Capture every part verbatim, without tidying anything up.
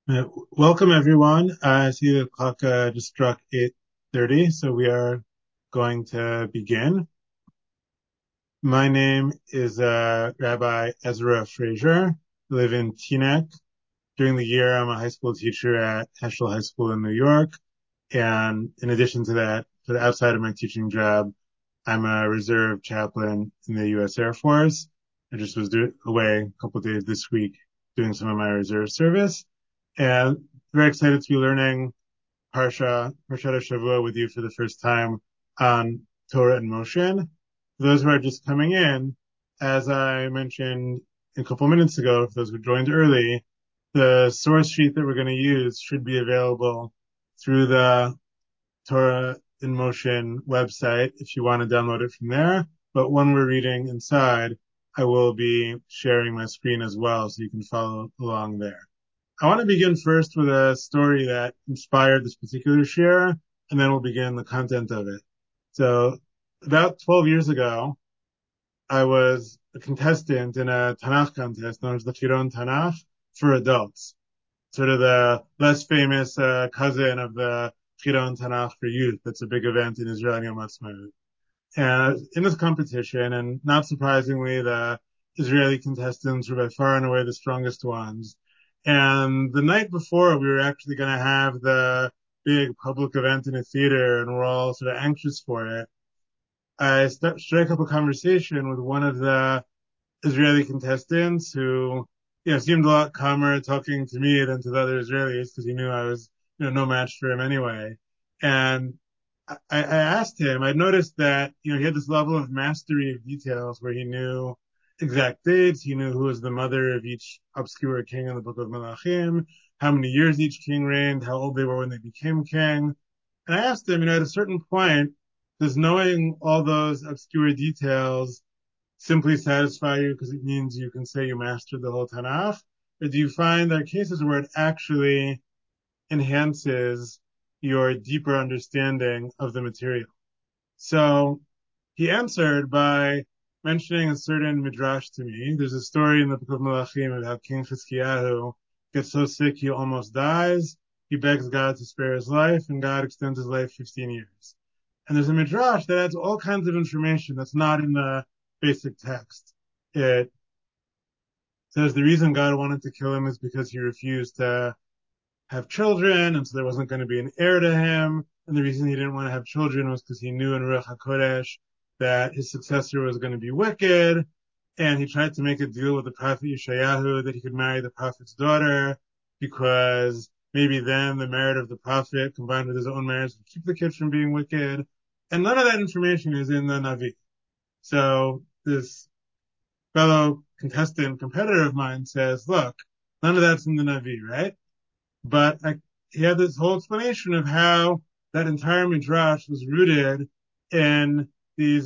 Uh, welcome everyone. I see the clock uh, just struck eight thirty, so we are going to begin. My name is uh, Rabbi Ezra Frazier. I live in Teaneck. During the year, I'm a high school teacher at Heschel High School in New York. And in addition to that, sort of outside of my teaching job, I'm a reserve chaplain in the U S Air Force. I just was do- away a couple of days this week doing some of my reserve service. And very excited to be learning Parsha, Parshat Shavua with you for the first time on Torah in Motion. For those who are just coming in, as I mentioned a couple minutes ago, for those who joined early, the source sheet that we're going to use should be available through the Torah in Motion website if you want to download it from there. But when we're reading inside, I will be sharing my screen as well so you can follow along there. I want to begin first with a story that inspired this particular share, and then we'll begin the content of it. So, about twelve years ago, I was a contestant in a Tanakh contest known as the Chiron Tanakh for adults, sort of the less famous uh, cousin of the Chiron Tanakh for youth. That's a big event in Israel and Yom Ha'atzmaut. And in this competition, and not surprisingly, the Israeli contestants were by far and away the strongest ones. And the night before, we were actually going to have the big public event in a theater, and we're all sort of anxious for it. I st- strike up a conversation with one of the Israeli contestants who, you know, seemed a lot calmer talking to me than to the other Israelis because he knew I was, you know, no match for him anyway. And I, I asked him, I noticed that, you know, he had this level of mastery of details where he knew exact dates. He knew who was the mother of each obscure king in the book of Melachim, how many years each king reigned, how old they were when they became king. And I asked him, you know, at a certain point, does knowing all those obscure details simply satisfy you because it means you can say you mastered the whole Tanakh? Or do you find there are cases where it actually enhances your deeper understanding of the material? So he answered by mentioning a certain midrash to me. There's a story in the book of Malachim of how King Chizkiyahu gets so sick he almost dies. He begs God to spare his life, and God extends his life fifteen years. And there's a midrash that adds all kinds of information that's not in the basic text. It says the reason God wanted to kill him is because he refused to have children, and so there wasn't going to be an heir to him. And the reason he didn't want to have children was because he knew in Ruach HaKodesh that his successor was going to be wicked. And he tried to make a deal with the prophet Yeshayahu that he could marry the prophet's daughter because maybe then the merit of the prophet combined with his own merits would keep the kid from being wicked. And none of that information is in the Navi. So this fellow contestant, competitor of mine says, look, none of that's in the Navi, right? But I, he had this whole explanation of how that entire midrash was rooted in these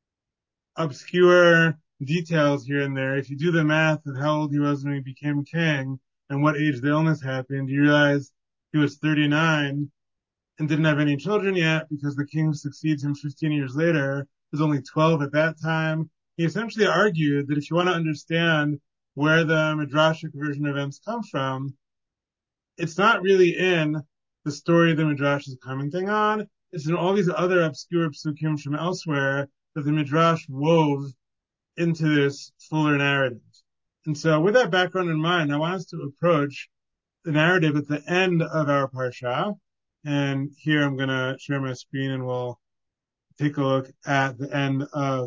obscure details here and there. If you do the math of how old he was when he became king and what age the illness happened, you realize he was thirty-nine and didn't have any children yet because the king who succeeds him fifteen years later was only twelve at that time. He essentially argued that if you want to understand where the midrashic version of events come from, it's not really in the story the Midrash is commenting on. It's in all these other obscure psukim from elsewhere that the Midrash wove into this fuller narrative. And so with that background in mind, I want us to approach the narrative at the end of our parsha. And here I'm going to share my screen and we'll take a look at the end of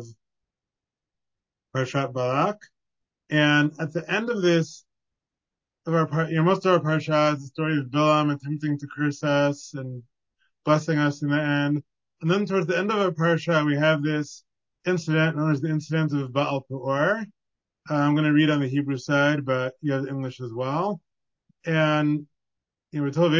Parshat Balak. And at the end of this, of our part, you know, most of our parsha is the story of Bilam attempting to curse us and blessing us in the end. And then towards the end of our parsha, we have this incident known as the incident of Baal Peor. Uh, I'm going to read on the Hebrew side, but you have English as well. And you know, we're told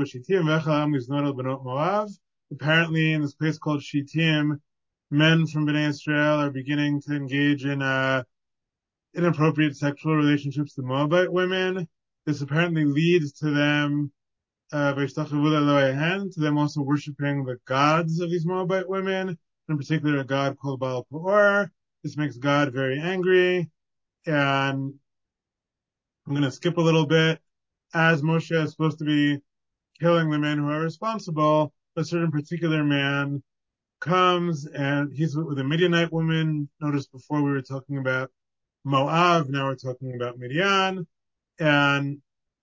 apparently in this place called Shittim, men from Bnei Israel are beginning to engage in uh, inappropriate sexual relationships with Moabite women. This apparently leads to them uh, to them also worshiping the gods of these Moabite women, in particular a god called Baal Peor. This makes God very angry. And I'm going to skip a little bit as Moshe is supposed to be killing the men who are responsible, a certain particular man comes and he's with a Midianite woman. Notice before we were talking about Moab, now we're talking about Midian. And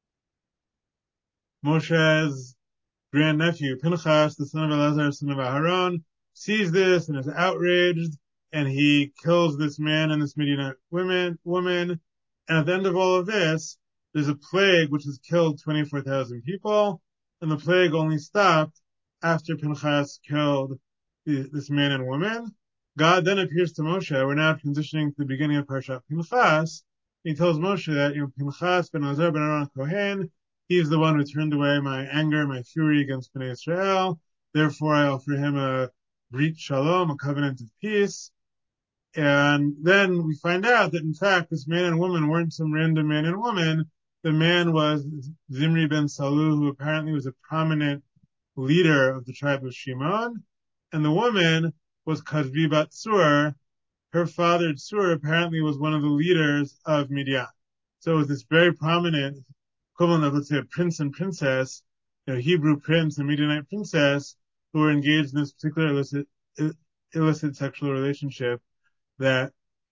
Moshe's grandnephew, Pinchas, the son of Elazar, son of Aharon, sees this and is outraged, and he kills this man and this Midianite woman, woman. And at the end of all of this, there's a plague which has killed twenty-four thousand people, and the plague only stopped after Pinchas killed the, this man and woman. God then appears to Moshe. We're now transitioning to the beginning of Parshat Pinchas. He tells Moshe that, you know, Pinchas ben Azar ben Aaron Kohen, he's the one who turned away my anger, my fury against Bnei Israel. Therefore, I offer him a brit shalom, a covenant of peace. And then we find out that, in fact, this man and woman weren't some random man and woman. The man was Zimri ben Salu, who apparently was a prominent leader of the tribe of Shimon. And the woman was Kazvi bat Tzur. Her father, Tzur, apparently was one of the leaders of Midian. So it was this very prominent equivalent of, let's say, a prince and princess, you know, Hebrew prince and Midianite princess, who were engaged in this particular illicit, illicit sexual relationship that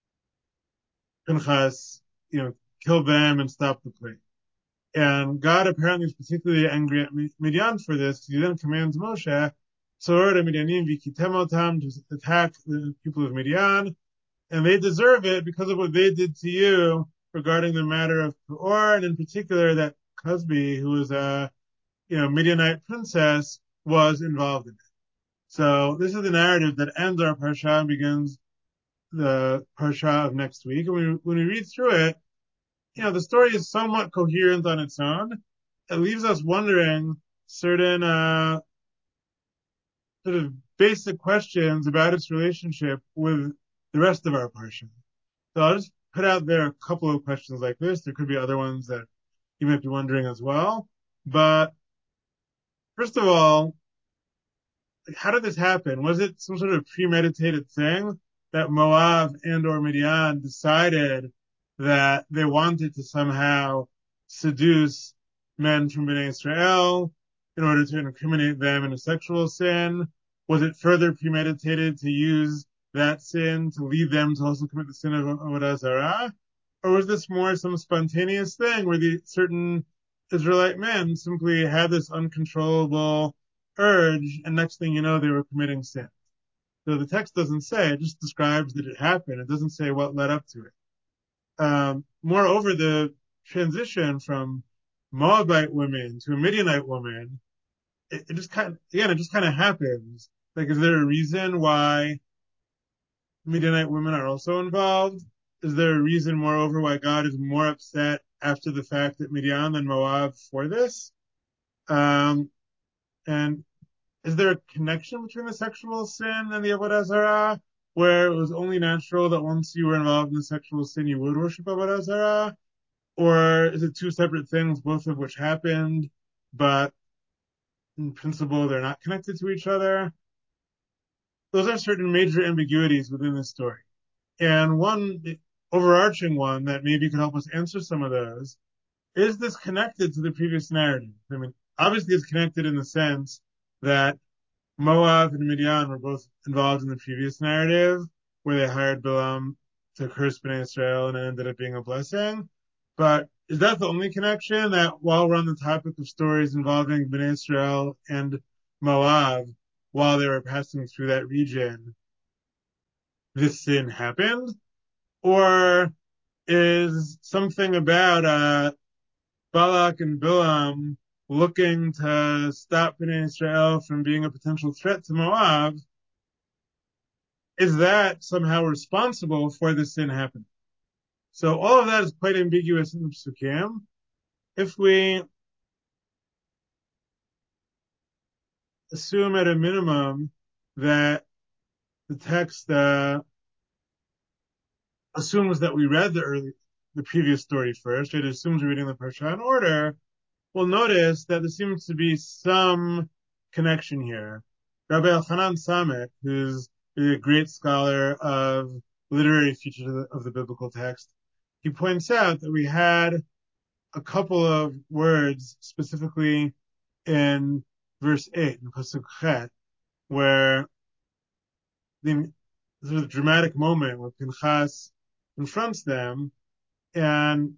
Pinchas, you know, killed them and stopped the plague. And God apparently is particularly angry at Midian for this, because he then commands Moshe, Tzor Midianim vikitemotam, to attack the people of Midian, and they deserve it because of what they did to you regarding the matter of Peor, and in particular that Cosby, who was a, you know, Midianite princess, was involved in it. So this is the narrative that ends our parsha and begins the parsha of next week. And when we, when we read through it, you know, the story is somewhat coherent on its own. It leaves us wondering certain uh, sort of basic questions about its relationship with the rest of our parsha. So I'll just put out there a couple of questions like this. There could be other ones that you might be wondering as well. But first of all, how did this happen? Was it some sort of premeditated thing that Moab and or Midian decided that they wanted to somehow seduce men from Bnei Israel in order to incriminate them in a sexual sin? Was it further premeditated to use that sin to lead them to also commit the sin of Avodah Zarah? Or was this more some spontaneous thing where the certain Israelite men simply had this uncontrollable urge, and next thing you know, they were committing sin? So the text doesn't say, it just describes that it happened. It doesn't say what led up to it. Um, moreover, the transition from Moabite women to a Midianite woman, it, it just kind of, again, it just kind of happens. Like, is there a reason why Midianite women are also involved? Is there a reason, moreover, why God is more upset after the fact that Midian than Moab for this? Um, and is there a connection between the sexual sin and the Avodah Zarah, where it was only natural that once you were involved in the sexual sin, you would worship Avodah Zarah? Or is it two separate things, both of which happened, but in principle, they're not connected to each other? Those are certain major ambiguities within this story. And one overarching one that maybe could help us answer some of those, is this connected to the previous narrative? I mean, obviously it's connected in the sense that Moab and Midian were both involved in the previous narrative, where they hired Balaam to curse Bnei Israel and it ended up being a blessing. But is that the only connection, that while we're on the topic of stories involving Bnei Israel and Moab, while they were passing through that region, this sin happened? Or is something about uh, Balak and Bilam looking to stop Bnei Israel from being a potential threat to Moab, is that somehow responsible for this sin happening? So all of that is quite ambiguous in the Psukim. If we assume at a minimum that the text uh, assumes that we read the early, the previous story first, it assumes we're reading the Parsha in order, we'll notice that there seems to be some connection here. Rabbi Elchanan Samek, who's a great scholar of literary features of the, of the biblical text, he points out that we had a couple of words, specifically in verse eight, in Pasuk Chet, where the sort of dramatic moment where Pinchas confronts them, and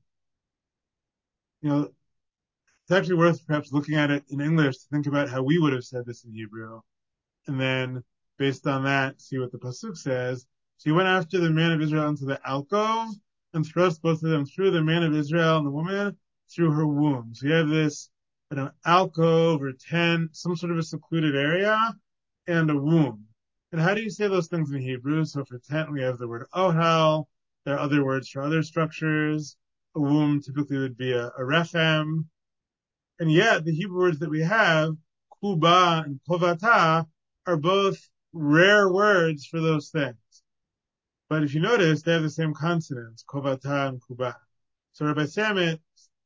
you know, it's actually worth perhaps looking at it in English to think about how we would have said this in Hebrew, and then based on that, see what the pasuk says. So he went after the man of Israel into the alcove and thrust both of them through, the man of Israel and the woman through her womb. So you have this, you know, alcove or tent, some sort of a secluded area, and a womb. And how do you say those things in Hebrew? So for tent, we have the word ohel. There are other words for other structures. A womb typically would be a, a rechem. And yet, the Hebrew words that we have, kuba and kovata, are both rare words for those things. But if you notice, they have the same consonants, kovata and kuba. So Rabbi Samit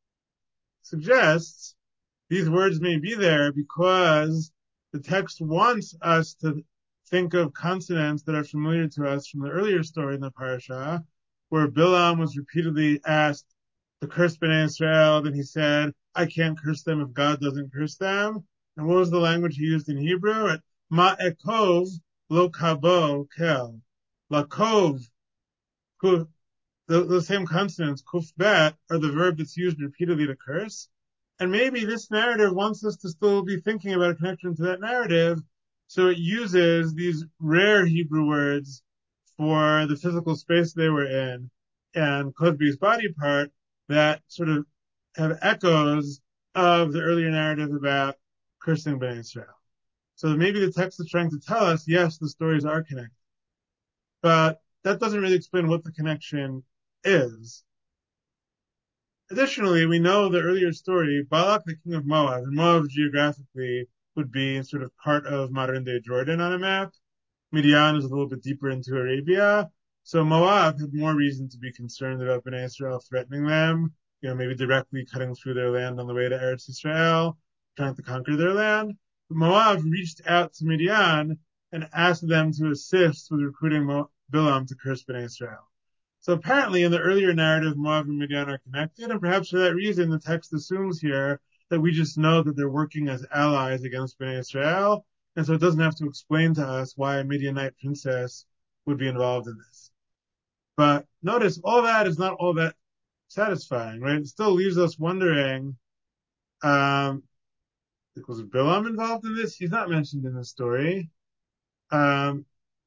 suggests these words may be there because the text wants us to think of consonants that are familiar to us from the earlier story in the parasha, where Bilam was repeatedly asked to curse Bnei Israel. Then he said, I can't curse them if God doesn't curse them. And what was the language he used in Hebrew? Ma'ekov lo kabo kel. Lakov, the, the same consonants, kuf bet, are the verb that's used repeatedly to curse. And maybe this narrative wants us to still be thinking about a connection to that narrative. So it uses these rare Hebrew words for the physical space they were in and Cosby's body part that sort of have echoes of the earlier narrative about cursing Bnei Israel. So maybe the text is trying to tell us, yes, the stories are connected. But that doesn't really explain what the connection is. Additionally, we know the earlier story, Balak, the king of Moab, and Moab geographically would be sort of part of modern-day Jordan on a map. Midian is a little bit deeper into Arabia. So Moab had more reason to be concerned about Bnei Israel threatening them, you know, maybe directly cutting through their land on the way to Eretz Israel, trying to conquer their land. But Moab reached out to Midian and asked them to assist with recruiting Mo- Bilam to curse Bnei Israel. So apparently in the earlier narrative, Moab and Midian are connected, and perhaps for that reason, the text assumes here that we just know that they're working as allies against Bnei Israel, and so it doesn't have to explain to us why a Midianite princess would be involved in this. But notice, all that is not all that satisfying, right? It still leaves us wondering, um, was Bilam involved in this? He's not mentioned in the story. Um,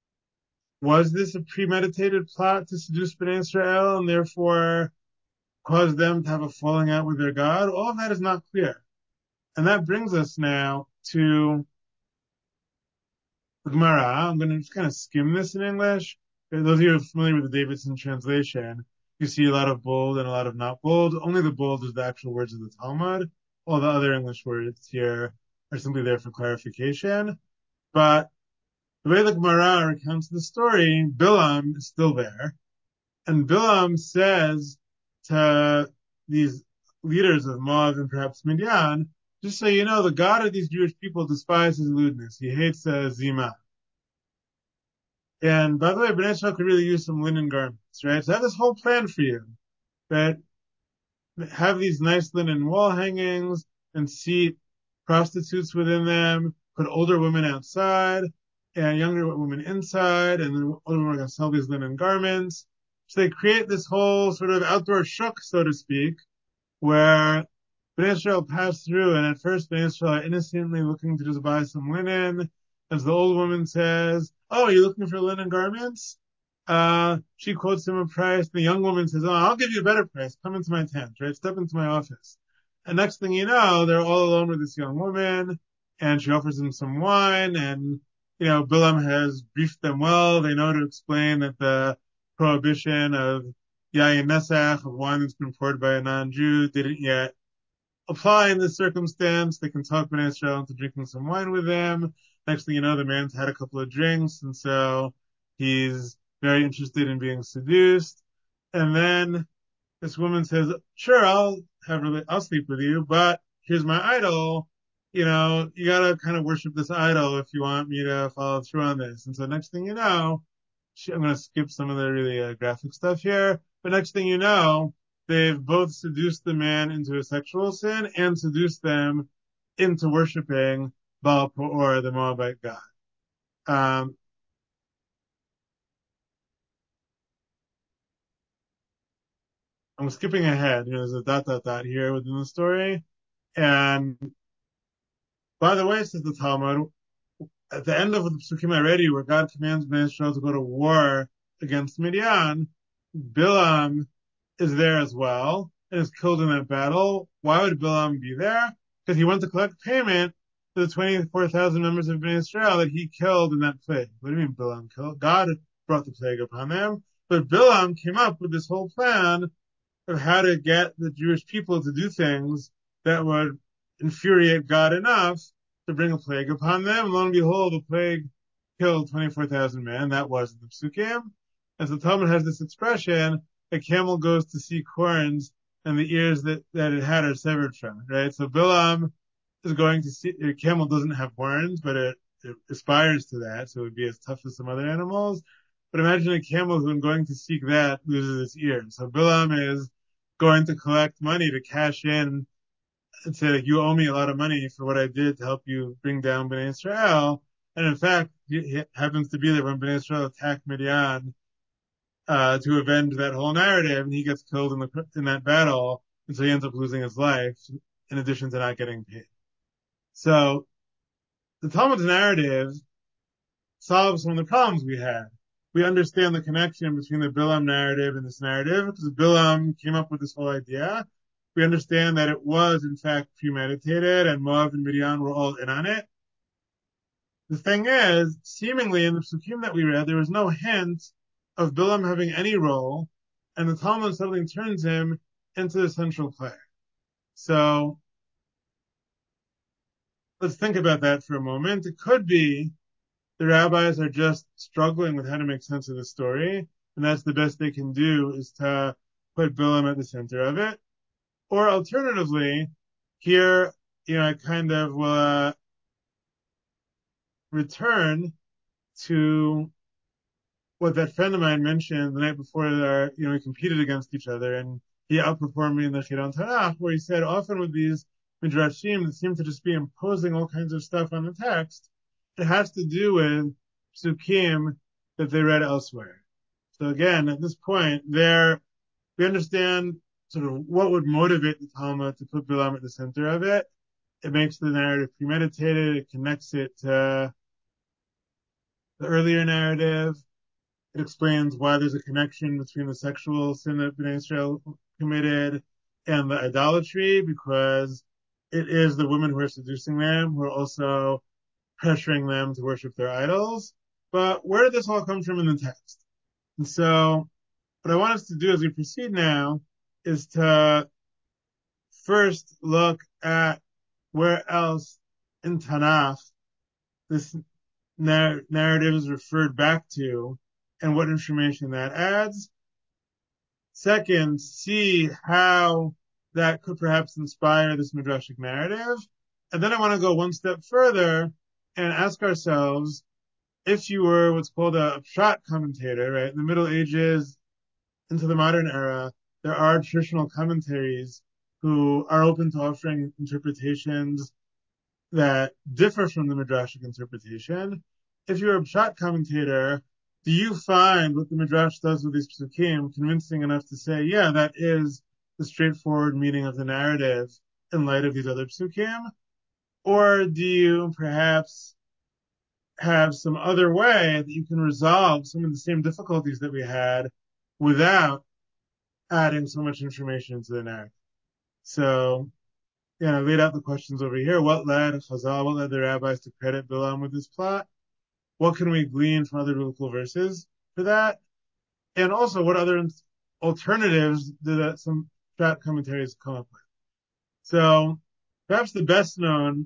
was this a premeditated plot to seduce Bnei Israel and therefore cause them to have a falling out with their God? All of that is not clear. And that brings us now to the Gemara. I'm going to just kind of skim this in English. Those of you who are familiar with the Davidson translation, you see a lot of bold and a lot of not bold. Only the bold is the actual words of the Talmud. All the other English words here are simply there for clarification. But the way the Gemara recounts the story, Bilam is still there. And Bilam says to these leaders of Moab and perhaps Midian, just so you know, the God of these Jewish people despises lewdness. He hates uh, zima. And by the way, Bnei Israel could really use some linen garments, right? So I have this whole plan for you, that have these nice linen wall hangings and seat prostitutes within them, put older women outside and younger women inside, and then older women are going to sell these linen garments. So they create this whole sort of outdoor shuk, so to speak, where Bnei Israel pass through, and at first Bnei Israel are innocently looking to just buy some linen. As the old woman says, oh, are you looking for linen garments? Uh, she quotes him a price. The young woman says, oh, I'll give you a better price. Come into my tent, right? Step into my office. And next thing you know, they're all alone with this young woman, and she offers him some wine, and, you know, Bilam has briefed them well. They know to explain that the prohibition of yayin nesach, of wine that's been poured by a non-Jew, didn't yet apply in this circumstance. They can talk Bnei Israel into drinking some wine with them. Next thing you know, the man's had a couple of drinks, and so he's very interested in being seduced. And then this woman says, sure, I'll have, I'll sleep with you, but here's my idol. You know, you gotta kind of worship this idol if you want me to follow through on this. And so next thing you know, she, I'm gonna skip some of the really uh, graphic stuff here, but next thing you know, they've both seduced the man into a sexual sin and seduced them into worshiping Baal Peor, the Moabite god. Um, I'm skipping ahead. You know, there's a dot dot dot here within the story. And by the way, says the Talmud, at the end of the Psukim already, where God commands Bnei Israel to go to war against Midian, Bilam is there as well and is killed in that battle. Why would Bilam be there? Because he went to collect payment for the twenty-four thousand members of Bnei Israel that he killed in that plague. What do you mean Bilam killed? God brought the plague upon them. But Bilam came up with this whole plan of how to get the Jewish people to do things that would infuriate God enough to bring a plague upon them. And lo and behold, the plague killed twenty-four thousand men. That was the Psukim. And so Talmud has this expression, a camel goes to seek horns and the ears that, that it had are severed from it, right? So Bilam is going to see, a camel doesn't have horns, but it, it aspires to that. So it would be as tough as some other animals. But imagine a camel who, in going to seek that, loses its ears. So Bilam is going to collect money to cash in and say, like, you owe me a lot of money for what I did to help you bring down Bnei Israel. And in fact, it happens to be that when Bnei Israel attacked Midian, uh, to avenge that whole narrative, and he gets killed in the, in that battle. And so he ends up losing his life in addition to not getting paid. So the Talmud's narrative solves some of the problems we had. We understand the connection between the Bilam narrative and this narrative because Bilam came up with this whole idea. We understand that it was, in fact, premeditated and Moab and Midian were all in on it. The thing is, seemingly in the Psukim that we read, there was no hint of Bilam having any role, and the Talmud suddenly turns him into the central player. So let's think about that for a moment. It could be the rabbis are just struggling with how to make sense of the story, and that's the best they can do is to put Bilam at the center of it. Or alternatively, here, you know, I kind of will uh, return to what that friend of mine mentioned the night before our, you know, we competed against each other and he outperformed me in the Chiron Tanakh, where he said often with these midrashim that seem to just be imposing all kinds of stuff on the text, it has to do with psukim that they read elsewhere. So again, at this point, there we understand sort of what would motivate the Talmud to put Bilam at the center of it. It makes the narrative premeditated. It connects it to the earlier narrative. It explains why there's a connection between the sexual sin that Bnei Israel committed and the idolatry, because it is the women who are seducing them who are also pressuring them to worship their idols. But where did this all come from in the text? And so what I want us to do as we proceed now is to first look at where else in Tanakh this nar- narrative is referred back to and what information that adds. Second, see how that could perhaps inspire this midrashic narrative. And then I want to go one step further and ask ourselves, if you were what's called a pshat commentator, right, in the Middle Ages into the modern era, there are traditional commentaries who are open to offering interpretations that differ from the midrashic interpretation. If you're a pshat commentator, do you find what the midrash does with these psukim convincing enough to say, yeah, that is the straightforward meaning of the narrative in light of these other psukim? Or do you perhaps have some other way that you can resolve some of the same difficulties that we had without adding so much information into the narrative? So, yeah, I laid out the questions over here. What led Chazal, what led the rabbis to credit Bilam with this plot? What can we glean from other biblical verses for that? And also, what other alternatives did some pshat commentaries come up with? So, perhaps the best known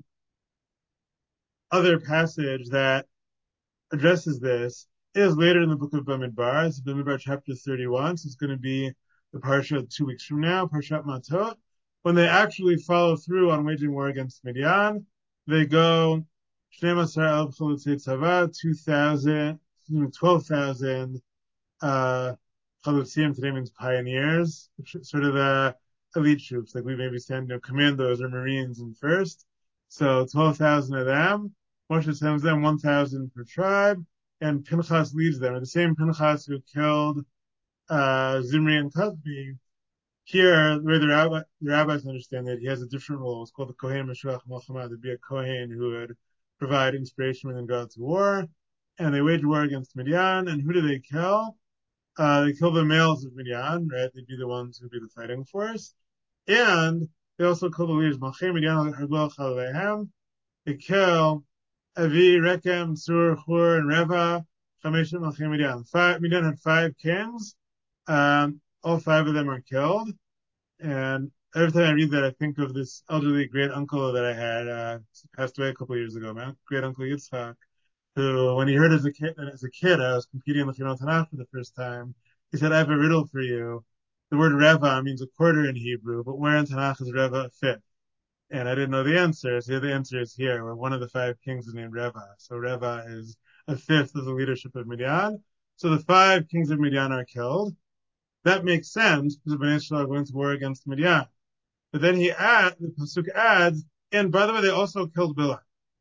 other passage that addresses this is later in the book of Bamidbar. It's Bamidbar chapter thirty-one. So it's going to be the parsha two weeks from now, Parshat Matot. When they actually follow through on waging war against Midian, they go twelve thousand, uh, Chalutzim today means pioneers, sort of the elite troops, like we maybe send, you know, commandos or Marines in first. So twelve thousand of them. Moshe sends them one thousand per tribe, and Pinchas leads them. And the same Pinchas who killed uh, Zimri and Kozbi, here, the way the, rabbi, the rabbis understand it, he has a different role. It's called the Kohen Meshuach Milchama. There'd be a Kohen who would provide inspiration within God's war. And they wage war against Midian. And who do they kill? Uh, they kill the males of Midian, right? They'd be the ones who'd be the fighting force. And they also kill the leaders. Malchei Midian Harbel Chalehem. They kill Avi, Rekem, Sur, Hur, and Reva. Chameshim Malchei Midian. Five, Midian had five kings. Um, all five of them are killed. And every time I read that, I think of this elderly great uncle that I had, uh, passed away a couple of years ago, my great uncle Yitzchak, who, when he heard as a kid, as a kid, I was competing in the Chilon Tanakh for the first time. He said, I have a riddle for you. The word Reva means a quarter in Hebrew, but where in Tanakh is Reva a fifth? And I didn't know the answer, so the answer is here, where one of the five kings is named Reva. So Reva is a fifth of the leadership of Midian. So the five kings of Midian are killed. That makes sense because Bnei Israel are going to war against Midian. But then he adds, the pasuk adds, and by the way, they also killed Bilam.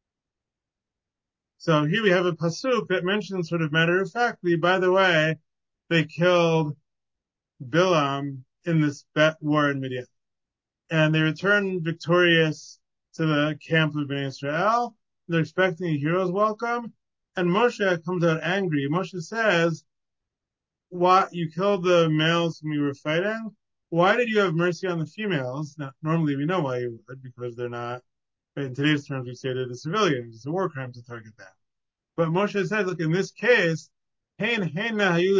So here we have a pasuk that mentions sort of matter of factly, by the way, they killed Bilam in this war in Midian. And they return victorious to the camp of Bnei Israel. They're expecting a hero's welcome. And Moshe comes out angry. Moshe says, why you killed the males whom you were fighting? Why did you have mercy on the females? Now, normally we know why you would, because they're not, in today's terms, we say they're the civilians. It's a war crime to target them. But Moshe says, look, in this case, I'm going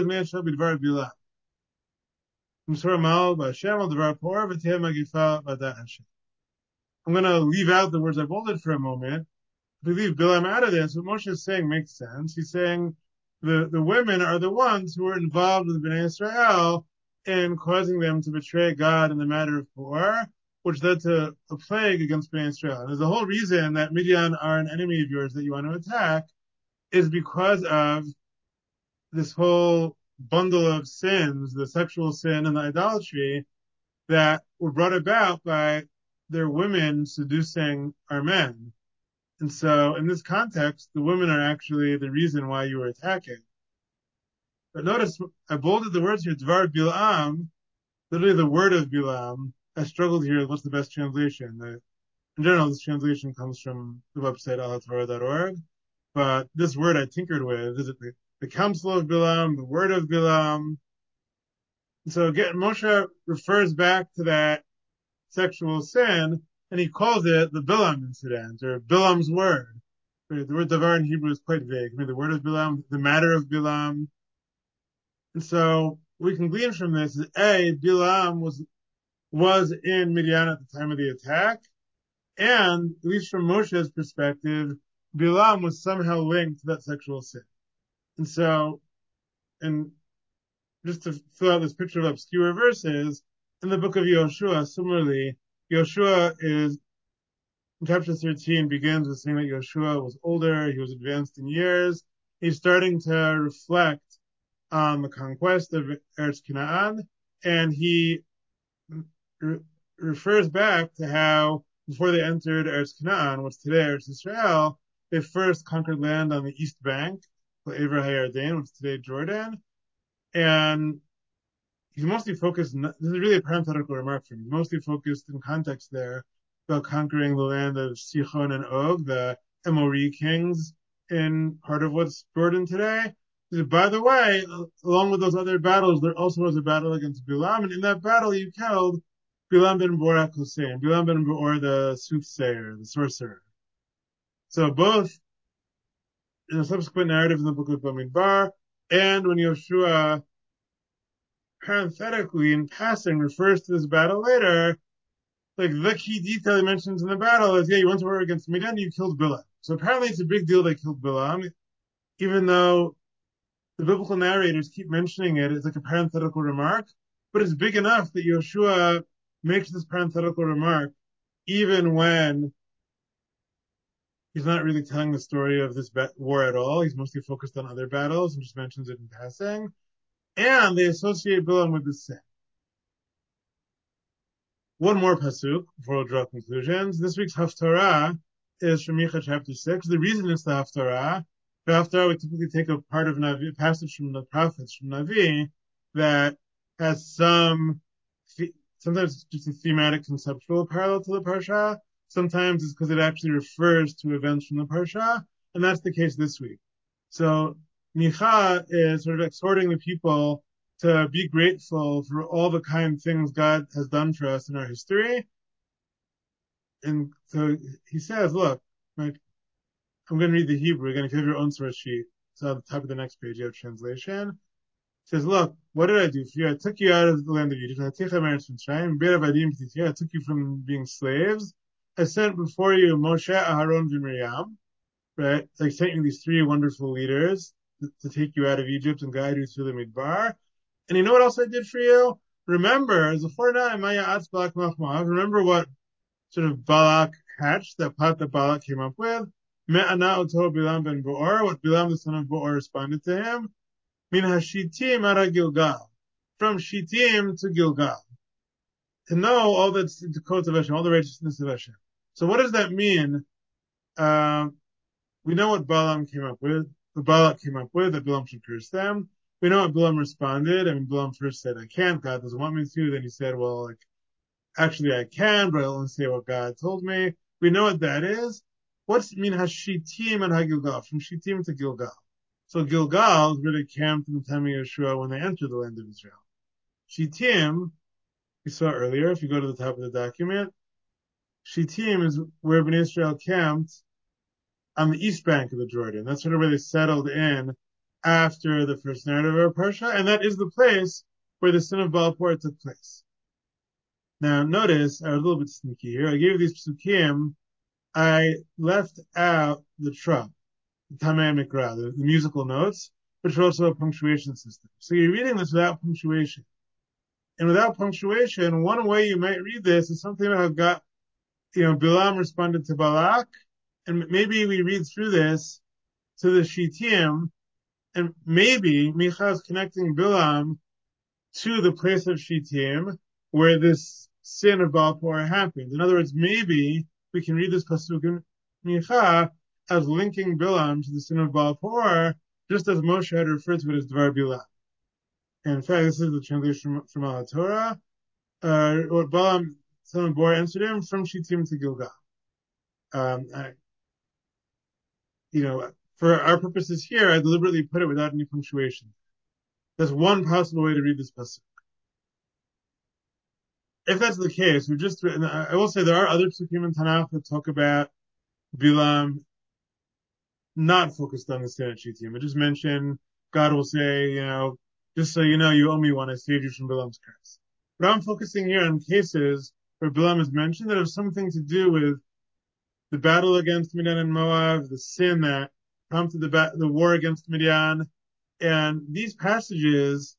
to leave out the words I bolded for a moment. To leave Bilam out of this, what Moshe is saying makes sense. He's saying the, the women are the ones who were involved with Bnei Israel in causing them to betray God in the matter of war, which led to a plague against Bnei Israel. And there's a whole reason that Midian are an enemy of yours that you want to attack is because of this whole bundle of sins, the sexual sin and the idolatry that were brought about by their women seducing our men. And so in this context, the women are actually the reason why you were attacking. But notice, I bolded the words here, Dvar Bilam, literally the word of Bilam. I struggled here, what's the best translation? The, in general, this translation comes from the website alatorah dot org. But this word I tinkered with, is it the, the counsel of Bilam, the word of Bilam? And so again, Moshe refers back to that sexual sin, and he calls it the Bilam incident, or Bilam's word. The word davar in Hebrew is quite vague. I mean, the word of Bilam, the matter of Bilam. And so we can glean from this that A, Bilam was, was in Midian at the time of the attack, and at least from Moshe's perspective, Bilam was somehow linked to that sexual sin. And so, and just to fill out this picture of obscure verses, in the book of Yoshua, similarly, Yoshua is, in chapter thirteen, begins with saying that Yoshua was older, he was advanced in years. He's starting to reflect on the conquest of Eretz Canaan, and he re- refers back to how, before they entered Eretz Canaan, what's today Eretz Israel, they first conquered land on the east bank, Ever HaYarden, which is today Jordan, and he's mostly focused, this is really a parenthetical remark for him, he's mostly focused in context there about conquering the land of Sichon and Og, the Amoree kings in part of what's Jordan today. By the way, along with those other battles, there also was a battle against Bilam, and in that battle you killed Bilam ben Borak Hussein, Bilam ben Beor, the soothsayer, the sorcerer. So both in a subsequent narrative in the book of Bamidbar, and when Yoshua parenthetically, in passing, refers to this battle later, like the key detail he mentions in the battle is, yeah, you went to war against Midian, you killed Bilam. So apparently it's a big deal they killed Bilam, even though the biblical narrators keep mentioning it as like a parenthetical remark, but it's big enough that Yoshua makes this parenthetical remark even when he's not really telling the story of this war at all. He's mostly focused on other battles and just mentions it in passing. and they associate Bilam with the sin. One more pasuk before we'll draw conclusions. This week's Haftarah is from Micha chapter six. The reason it's the Haftarah, the Haftarah we typically take a part of Navi, a passage from the prophets from Navi that has some, sometimes just a thematic conceptual parallel to the Parsha. Sometimes it's because it actually refers to events from the Parsha, and that's the case this week. So Micha is sort of exhorting the people to be grateful for all the kind things God has done for us in our history. And so he says, look, like, I'm going to read the Hebrew again. If you have your own source sheet, so at the top of the next page, you have translation. It says, look, what did I do for you? I took you out of the land of Egypt. I took you from being slaves. I sent before you Moshe, Aharon, and Miriam. Right? I sent you these three wonderful leaders to, to take you out of Egypt and guide you through the Midbar. And you know what else I did for you? Remember, remember what sort of Balak hatched, that plot that Balak came up with? Me'ana oto Bilam ben Beor, what Bilam the son of Beor responded to him? Min hashitim ara Gilgal. From Shittim to Gilgal. To know all the codes of Hashem, all the righteousness of Hashem. So what does that mean? Um, we know what Balaam came up with, the Balak came up with, that Bilam should curse them. We know what Bilam responded. I mean, Bilam first said, I can't, God doesn't want me to. Then he said, well, like, actually I can, but I'll only say what God told me. We know what that is. What's mean Hashitim and Hagilgal? From Shittim to Gilgal. So Gilgal is where they camped in the time of Yeshua when they entered the land of Israel. Shittim, we saw earlier, if you go to the top of the document, Shittim is where Bnei Israel camped on the east bank of the Jordan. That's sort of where they settled in after the first narrative of Parsha, and that is the place where the sin of Balpor took place. Now, notice, I was a little bit sneaky here. I gave these psukim, I left out the trub, the Tamei Mikra, the, the musical notes, which are also a punctuation system. So you're reading this without punctuation. And without punctuation, one way you might read this is something about how God, you know, Bilam responded to Balak, and maybe we read through this to the Shittim, and maybe Micha is connecting Bilam to the place of Shittim, where this sin of Balpor happened. In other words, maybe we can read this pasuk in Micha as linking Bilam to the sin of Balpor, just as Moshe had referred to it as Dvar Bilam. And in fact, this is the translation from, from Al Torah. Uh, what Balaam, son of Bor, answered him from Shittim to Gilgal. Um, I, you know, for our purposes here, I deliberately put it without any punctuation. That's one possible way to read this pasuk. If that's the case, we just, and I will say there are other psukim in Tanakh that talk about Bilam not focused on the sin at Shittim. I just mentioned God will say, you know, just so you know, you owe me one, I saved you from Bilam's curse. But I'm focusing here on cases where Bilam is mentioned that have something to do with the battle against Midian and Moab, the sin that prompted the, ba- the war against Midian. And these passages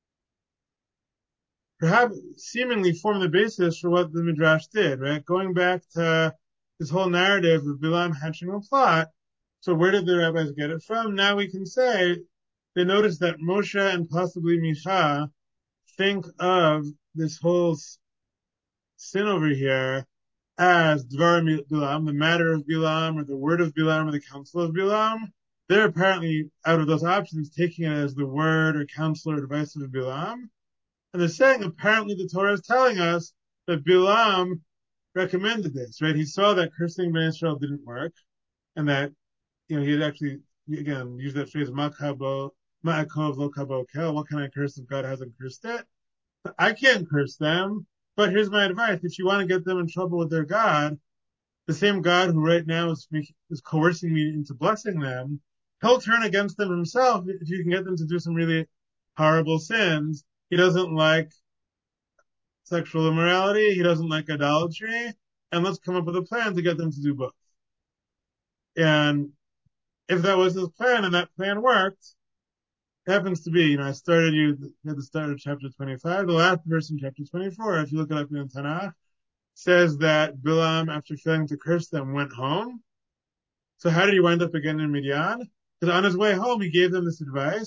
perhaps seemingly form the basis for what the Midrash did, right? Going back to this whole narrative of Bilam hatching a plot. So where did the rabbis get it from? Now we can say they noticed that Moshe and possibly Micha think of this whole sin over here as Dvar Bilam, the matter of Bilam, or the word of Bilam, or the counsel of Bilam. They're apparently, out of those options, taking it as the word or counsel or advice of Bilam. And they're saying, apparently the Torah is telling us that Bilam recommended this, right? He saw that cursing Ben Israel didn't work, and that, you know, he had actually, again, used that phrase, Makabo, Ma'akov lo kabo kel, what can I curse if God hasn't cursed it? I can't curse them, but here's my advice. If you want to get them in trouble with their God, the same God who right now is, is coercing me into blessing them, he'll turn against them himself if you can get them to do some really horrible sins. He doesn't like sexual immorality. He doesn't like idolatry. And let's come up with a plan to get them to do both. And if that was his plan and that plan worked, it happens to be, you know, I started you at the start of chapter twenty-five. The last verse in chapter twenty-four, if you look it up in the Tanakh, says that Bilam, after failing to curse them, went home. So how did he wind up again in Midian? Because on his way home, he gave them this advice.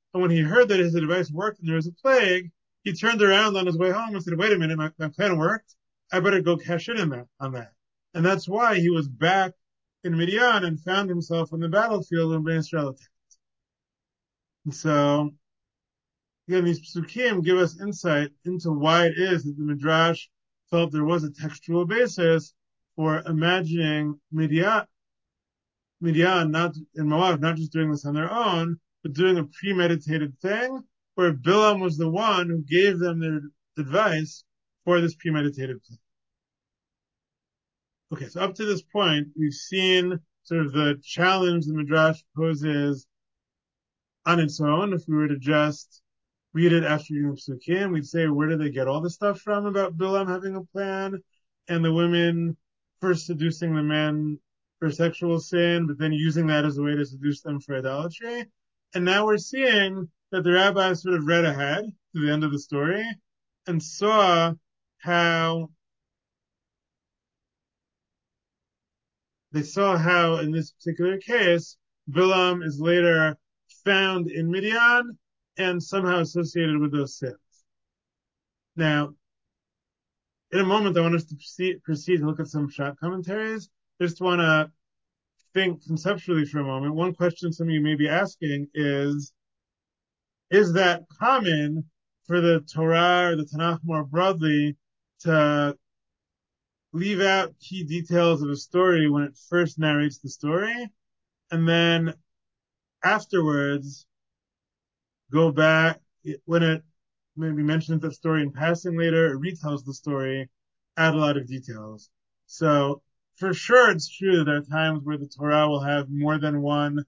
And when he heard that his advice worked and there was a plague, he turned around on his way home and said, wait a minute, my, my plan worked. I better go cash in on that, on that. And that's why he was back in Midian and found himself on the battlefield when Bnei Israel attacked. And so, again, these psukim give us insight into why it is that the Midrash felt there was a textual basis for imagining Midian, Midian not in Moab, not just doing this on their own, but doing a premeditated thing, where Bilam was the one who gave them their advice for this premeditated plan. Okay, so up to this point, we've seen sort of the challenge the Midrash poses on its own. If we were to just read it after reading Psukim, we'd say, where did they get all this stuff from about Bilam having a plan and the women first seducing the men for sexual sin, but then using that as a way to seduce them for idolatry? And now we're seeing that the rabbis sort of read ahead to the end of the story and saw how they saw how in this particular case, Bilam is later found in Midian and somehow associated with those sins. Now, in a moment, I want us to proceed, proceed to look at some shot commentaries. I just want to think conceptually for a moment. One question some of you may be asking is, is that common for the Torah or the Tanakh more broadly to leave out key details of a story when it first narrates the story, and then afterwards go back when it maybe mentions the story in passing later, it retells the story, add a lot of details. So for sure, it's true that there are times where the Torah will have more than one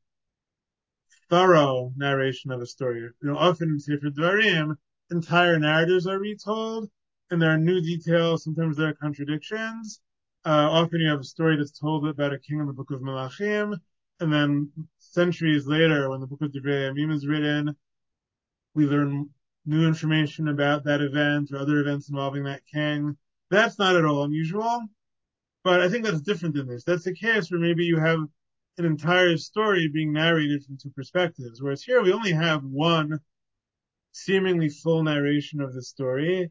thorough narration of a story. You know, often in Sefer Dvarim, entire narratives are retold, and there are new details. Sometimes there are contradictions. Uh, often you have a story that's told about a king in the book of Melachim, and then centuries later, when the book of Divrei Yamim is written, we learn new information about that event or other events involving that king. That's not at all unusual, but I think that's different than this. That's the case where maybe you have an entire story being narrated from two perspectives, whereas here we only have one seemingly full narration of the story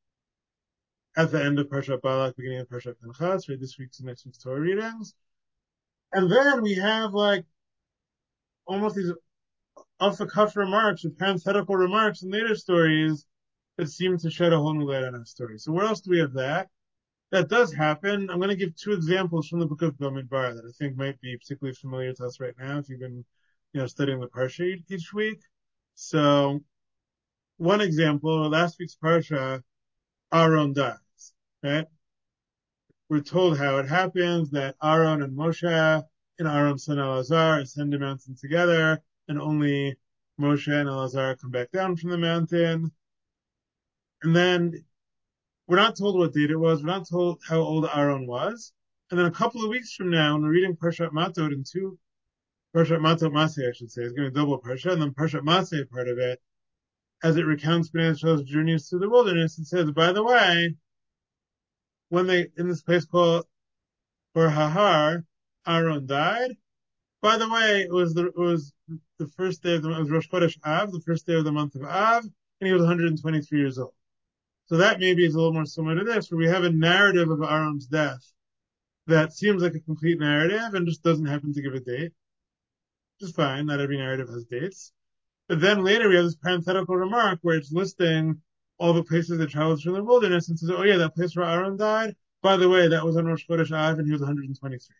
at the end of Parshat Balak, beginning of Parshat Pinchas, right? This week's and next week's Torah readings. And then we have like almost these off-the-cuff remarks or parenthetical remarks in later stories that seem to shed a whole new light on our story. So where else do we have that? That does happen. I'm going to give two examples from the book of Bamidbar that I think might be particularly familiar to us right now if you've been, you know, studying the Parsha each week. So one example, last week's Parsha, Aaron dies, right? We're told how it happens that Aaron and Moshe and Aaron's son Elazar ascend the mountain together, and only Moshe and Elazar come back down from the mountain. And then we're not told what date it was. We're not told how old Aaron was. And then a couple of weeks from now, when we're reading Parshat Matot in two, Parshat Matot Maseh, I should say, it's going to double Parsha, and then Parshat Maseh part of it, as it recounts Bnei Israel's journeys through the wilderness, it says, by the way, when they, in this place called Bar Hahar, Aaron died. By the way, it was the, it was the first day of the, it was Rosh Chodesh Av, the first day of the month of Av, and he was one hundred twenty-three years old. So that maybe is a little more similar to this, where we have a narrative of Aaron's death that seems like a complete narrative and just doesn't happen to give a date. Which is fine, not every narrative has dates. But then later we have this parenthetical remark where it's listing all the places that traveled through the wilderness and says, oh yeah, that place where Aaron died, by the way, that was on Rosh Chodesh Av and he was one hundred twenty-three.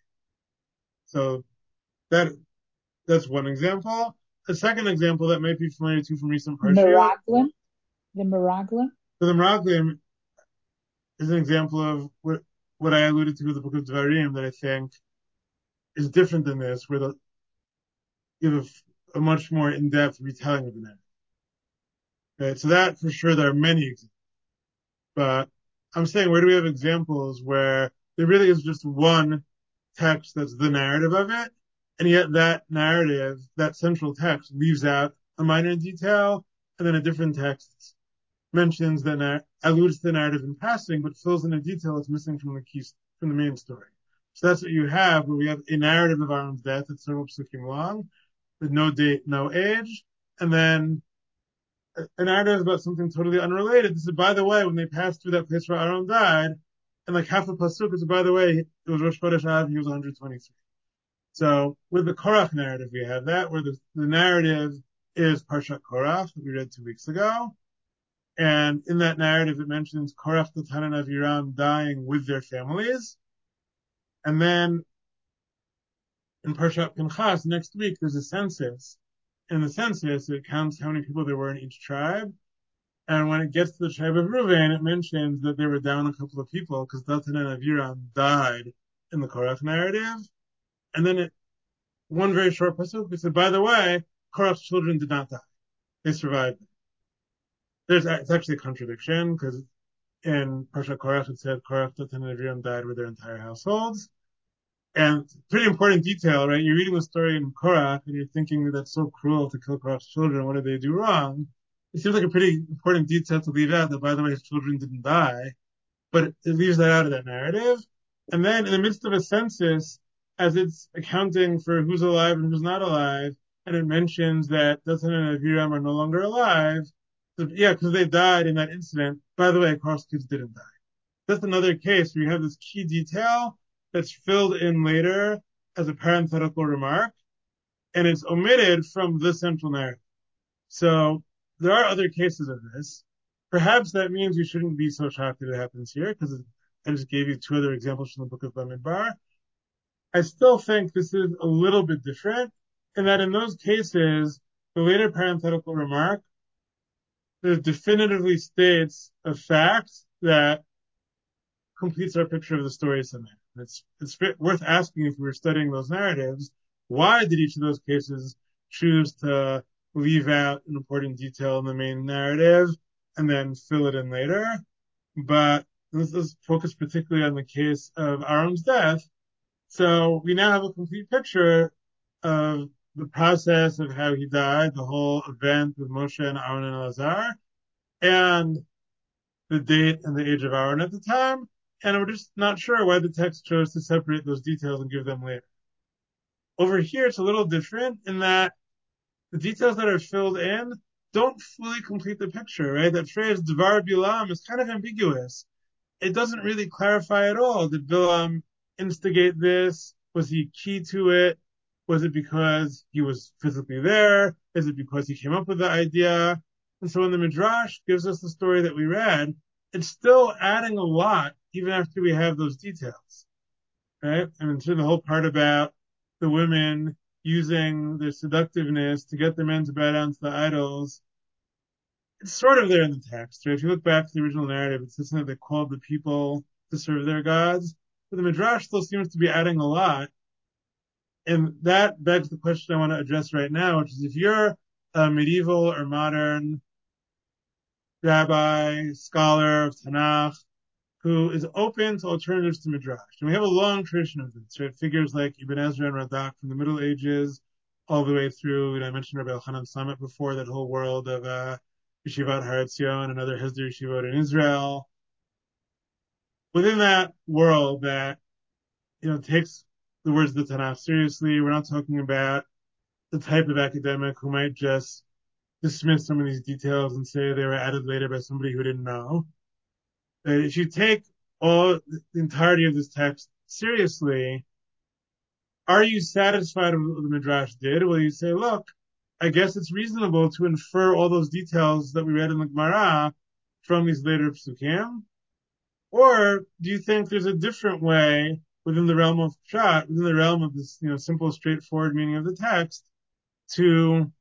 So that that's one example. A second example that might be familiar to you from recent Parshiot. Meraglim, the Meraglim. So the Meraglim is an example of what, what I alluded to with the book of Dvarim that I think is different than this, where the, you have a, a much more in-depth retelling of the narrative. Right? So that for sure there are many examples. But I'm saying, where do we have examples where there really is just one text that's the narrative of it, and yet that narrative, that central text, leaves out a minor detail, and then a different text mentions that nar- alludes to the narrative in passing, but fills in a detail that's missing from the key, from the main story. So that's what you have, where we have a narrative of Aaron's death that's several psukim long, with no date, no age, and then a narrative about something totally unrelated. This is, by the way, when they passed through that place where Aaron died, and like half a pasuk is, by the way, it was Rosh Chodesh Av, he was one hundred twenty-three. So with the Korach narrative, we have that, where the, the narrative is Parshat Korach that we read two weeks ago. And in that narrative, it mentions Korach, Datan, and Aviram dying with their families. And then in Parshat Pinchas, next week, there's a census. In the census, it counts how many people there were in each tribe. And when it gets to the tribe of Reuven, it mentions that they were down a couple of people because Datan and Aviram died in the Korach narrative. And then it, one very short pasuk, it said, by the way, Korach's children did not die. They survived. There's, it's actually a contradiction because in Parshat Korach it said Korach, Datan, and Aviram died with their entire households. And pretty important detail, right? You're reading the story in Korach and you're thinking that that's so cruel to kill Korach's children. What did they do wrong? It seems like a pretty important detail to leave out that, by the way, his children didn't die, but it, it leaves that out of that narrative. And then in the midst of a census, as it's accounting for who's alive and who's not alive, and it mentions that Datan and Aviram are no longer alive, so, yeah, because they died in that incident. By the way, Korach's kids didn't die. That's another case where you have this key detail that's filled in later as a parenthetical remark, and it's omitted from the central narrative. So there are other cases of this. Perhaps that means you shouldn't be so shocked that it happens here, because I just gave you two other examples from the book of Bamidbar. I still think this is a little bit different, in that in those cases, the later parenthetical remark definitively states a fact that completes our picture of the story somehow. It's, it's worth asking, if we were studying those narratives, why did each of those cases choose to leave out an important detail in the main narrative and then fill it in later? But let's, let's focus particularly on the case of Aaron's death. So we now have a complete picture of the process of how he died, the whole event with Moshe and Aaron and Elazar, and the date and the age of Aaron at the time. And we're just not sure why the text chose to separate those details and give them later. Over here, it's a little different in that the details that are filled in don't fully complete the picture, right? That phrase, Dvar Bilam, is kind of ambiguous. It doesn't really clarify at all. Did Bilam instigate this? Was he key to it? Was it because he was physically there? Is it because he came up with the idea? And so when the Midrash gives us the story that we read, it's still adding a lot, even after we have those details, right? I mean, so the whole part about the women using their seductiveness to get the men to bow down to the idols, it's sort of there in the text, right? If you look back to the original narrative, it says that they called the people to serve their gods, but the Midrash still seems to be adding a lot. And that begs the question I want to address right now, which is, if you're a medieval or modern rabbi, scholar of Tanakh, who is open to alternatives to Midrash. And we have a long tradition of this, right? Figures like Ibn Ezra and Radak from the Middle Ages, all the way through, and I mentioned Rabbi Elchanan Samet before, that whole world of uh, Yeshivat Har Etzion and other Hesder Yeshivot in Israel. Within that world that, you know, takes the words of the Tanakh seriously, we're not talking about the type of academic who might just dismiss some of these details and say they were added later by somebody who didn't know. That if you take all the entirety of this text seriously, are you satisfied with what the Midrash did? Will you say, look, I guess it's reasonable to infer all those details that we read in the Gemara from these later psukim? Or do you think there's a different way within the realm of Pshat, within the realm of this, you know, simple, straightforward meaning of the text, to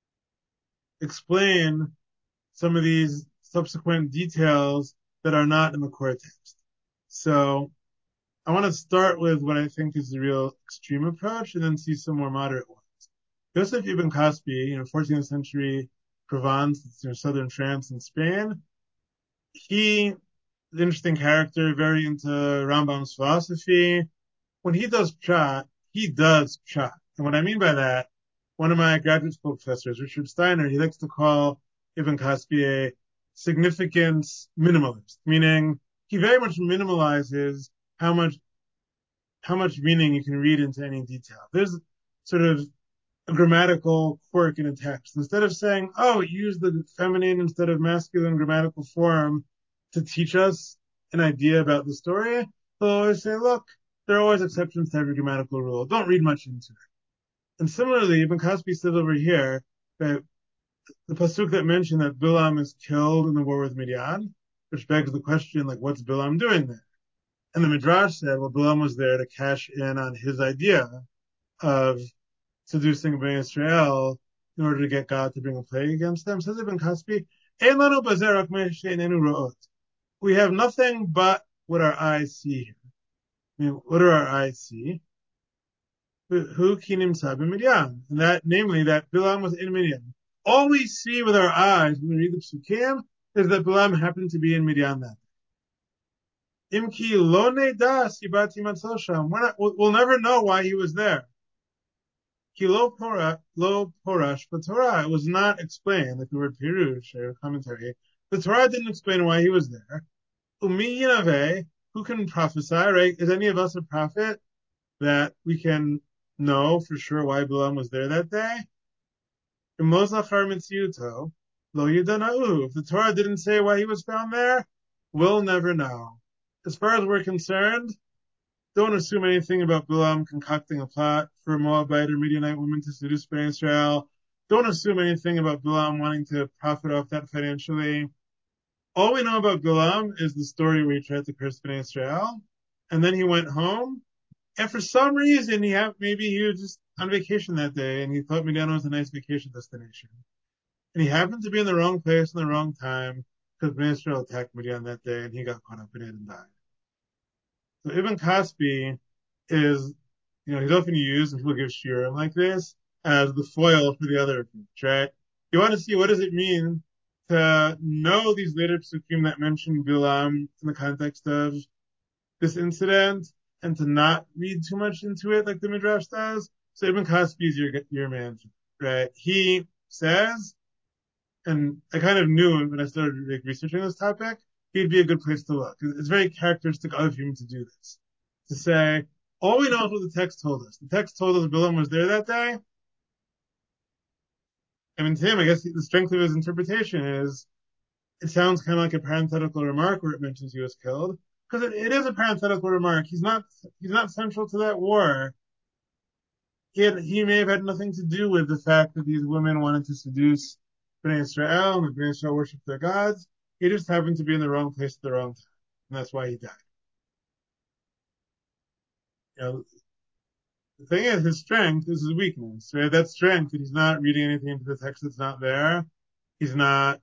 explain some of these subsequent details that are not in the core text? So I want to start with what I think is the real extreme approach and then see some more moderate ones. Yosef ibn Kaspi, you know, fourteenth century Provence, you know, southern France and Spain, he, an interesting character, very into Rambam's philosophy. When he does pshat, he does pshat. And what I mean by that, one of my graduate school professors, Richard Steiner, he likes to call Ibn Kaspi a significant minimalist, meaning he very much minimalizes how much how much meaning you can read into any detail. There's sort of a grammatical quirk in a text. Instead of saying, oh, use the feminine instead of masculine grammatical form to teach us an idea about the story, they'll always say, look, there are always exceptions to every grammatical rule. Don't read much into it. And similarly, Ibn Kaspi says over here that the pasuk that mentioned that Bilam is killed in the war with Midian, which begs the question, like, what's Bilam doing there? And the Midrash said, well, Bilam was there to cash in on his idea of seducing Bnei Israel in order to get God to bring a plague against them. Says Ibn Kaspi, we have nothing but what our eyes see here. I mean, what do our eyes see? Who kinim sabim Midian? And that, namely, that Bilam was in Midian. All we see with our eyes when we read the Psukim is that Bilam happened to be in Midian that day. Imki lo neda sibati matzol sham. We'll never know why he was there. Ki lo pora, lo porash, but Torah, it was not explained, like the word pirush or commentary. The Torah didn't explain why he was there. Umi yinaveh, who can prophesy, right? Is any of us a prophet that we can know for sure why Bilam was there that day? If the Torah didn't say why he was found there, we'll never know. As far as we're concerned, don't assume anything about Bilam concocting a plot for a Moabite or Midianite woman to seduce Bnei Israel. Don't assume anything about Bilam wanting to profit off that financially. All we know about Bilam is the story where he tried to curse Bnei Israel, and then he went home, and for some reason, he had, maybe he was just on vacation that day, and he thought Midian was a nice vacation destination. And he happened to be in the wrong place in the wrong time, because Bnei Israel attacked Midian that day, and he got caught up in it and died. So Ibn Kaspi is, you know, he's often used, and people give shiurim like this, as the foil for the other approach, right? You want to see what does it mean to know these later psukim that mention Bilam in the context of this incident, and to not read too much into it like the Midrash does. So Ibn Kaspi is your, your man, right? He says, and I kind of knew when I started like, researching this topic, he'd be a good place to look. It's very characteristic of him to do this. To say, all we know is what the text told us. The text told us Bilam was there that day. I mean, to him, I guess the strength of his interpretation is, it sounds kind of like a parenthetical remark where it mentions he was killed. Because it, it is a parenthetical remark. He's not, he's not central to that war. He, had, he may have had nothing to do with the fact that these women wanted to seduce Bnei Israel, and Bnei Israel worshiped their gods. He just happened to be in the wrong place at the wrong time. And that's why he died. You know, the thing is, his strength is his weakness, right? That strength that he's not reading anything into the text that's not there. He's not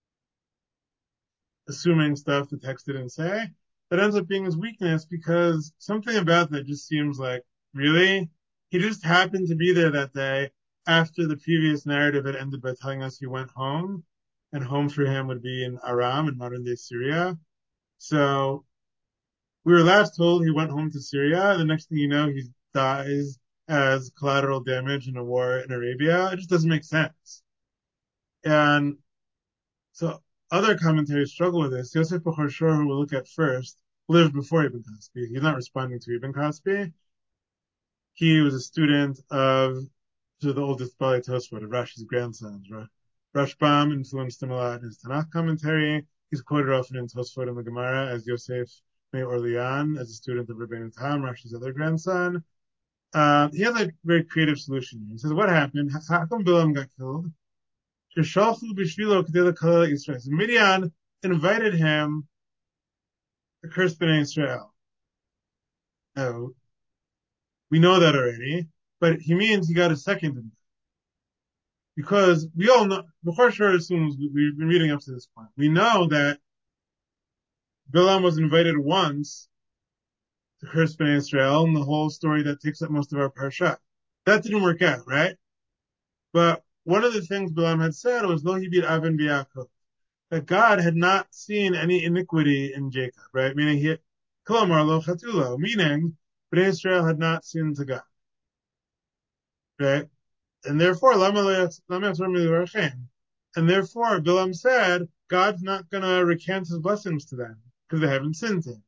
assuming stuff the text didn't say. That ends up being his weakness because something about that just seems like, really? He just happened to be there that day after the previous narrative had ended by telling us he went home, and home for him would be in Aram in modern day Syria. So we were last told he went home to Syria. The next thing you know, he dies as collateral damage in a war in Arabia. It just doesn't make sense. And so other commentaries struggle with this. Yosef Bechor Shor, who we'll look at first, lived before Ibn Kaspi. He's not responding to Ibn Kaspi. He was a student of so the oldest Bali Tosfot, of Rashi's grandsons. Rashbam influenced him a lot in his Tanakh commentary. He's quoted often in Tosfot and the Gemara as Yosef Mei Orlean, as a student of Rabbeinu Tam, Rashi's other grandson. Uh, he has a very creative solution. He says, what happened? How come Bilam got killed? Midian invited him to curse Bnei Israel. Now, we know that already, but he means he got a second invite. Because we all know, before sure assumes we've been reading up to this point, we know that Bilam was invited once to curse Bnei Israel, and the whole story that takes up most of our parsha. That didn't work out, right? But one of the things Bilam had said was, Lo hibir aven b'Yaakov, that God had not seen any iniquity in Jacob, right? Meaning he, Kolomar lo chatulo, meaning Bnei Israel had not sinned to God, right? And therefore, and therefore, Bilam said, God's not going to recant his blessings to them because they haven't sinned to him.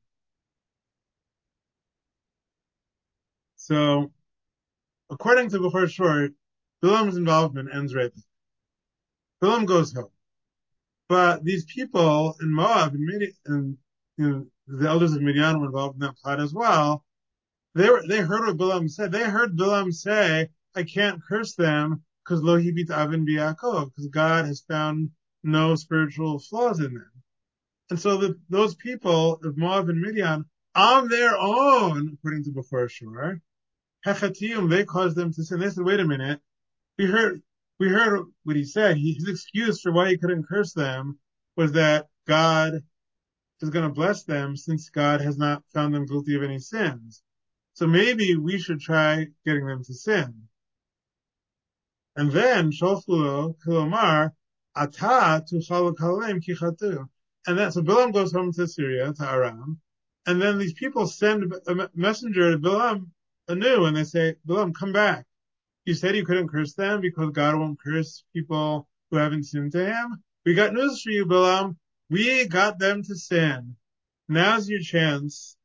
So, according to Bechor Shor, Bilam's involvement ends right there. Bilam goes home. But these people in Moab and, Midian, and you know, the elders of Midian were involved in that plot as well. They were, they heard what Bilam said. They heard Bilam say, I can't curse them because lo hibit avin b'Yaakov, because God has found no spiritual flaws in them. And so the, those people of Moab and Midian, on their own, according to Bechor Shur, hechatiyum, they caused them to sin. They said, wait a minute, we heard, we heard what he said. He, his excuse for why he couldn't curse them was that God is going to bless them since God has not found them guilty of any sins. So maybe we should try getting them to sin. And then, Sholchulo, Kilomar, Ata tuchalu kalem kichatu. And then, so Bilam goes home to Syria, to Aram, and then these people send a messenger to Bilam anew, and they say, Bilam, come back. You said you couldn't curse them because God won't curse people who haven't sinned to him. We got news for you, Bilam. We got them to sin. Now's your chance.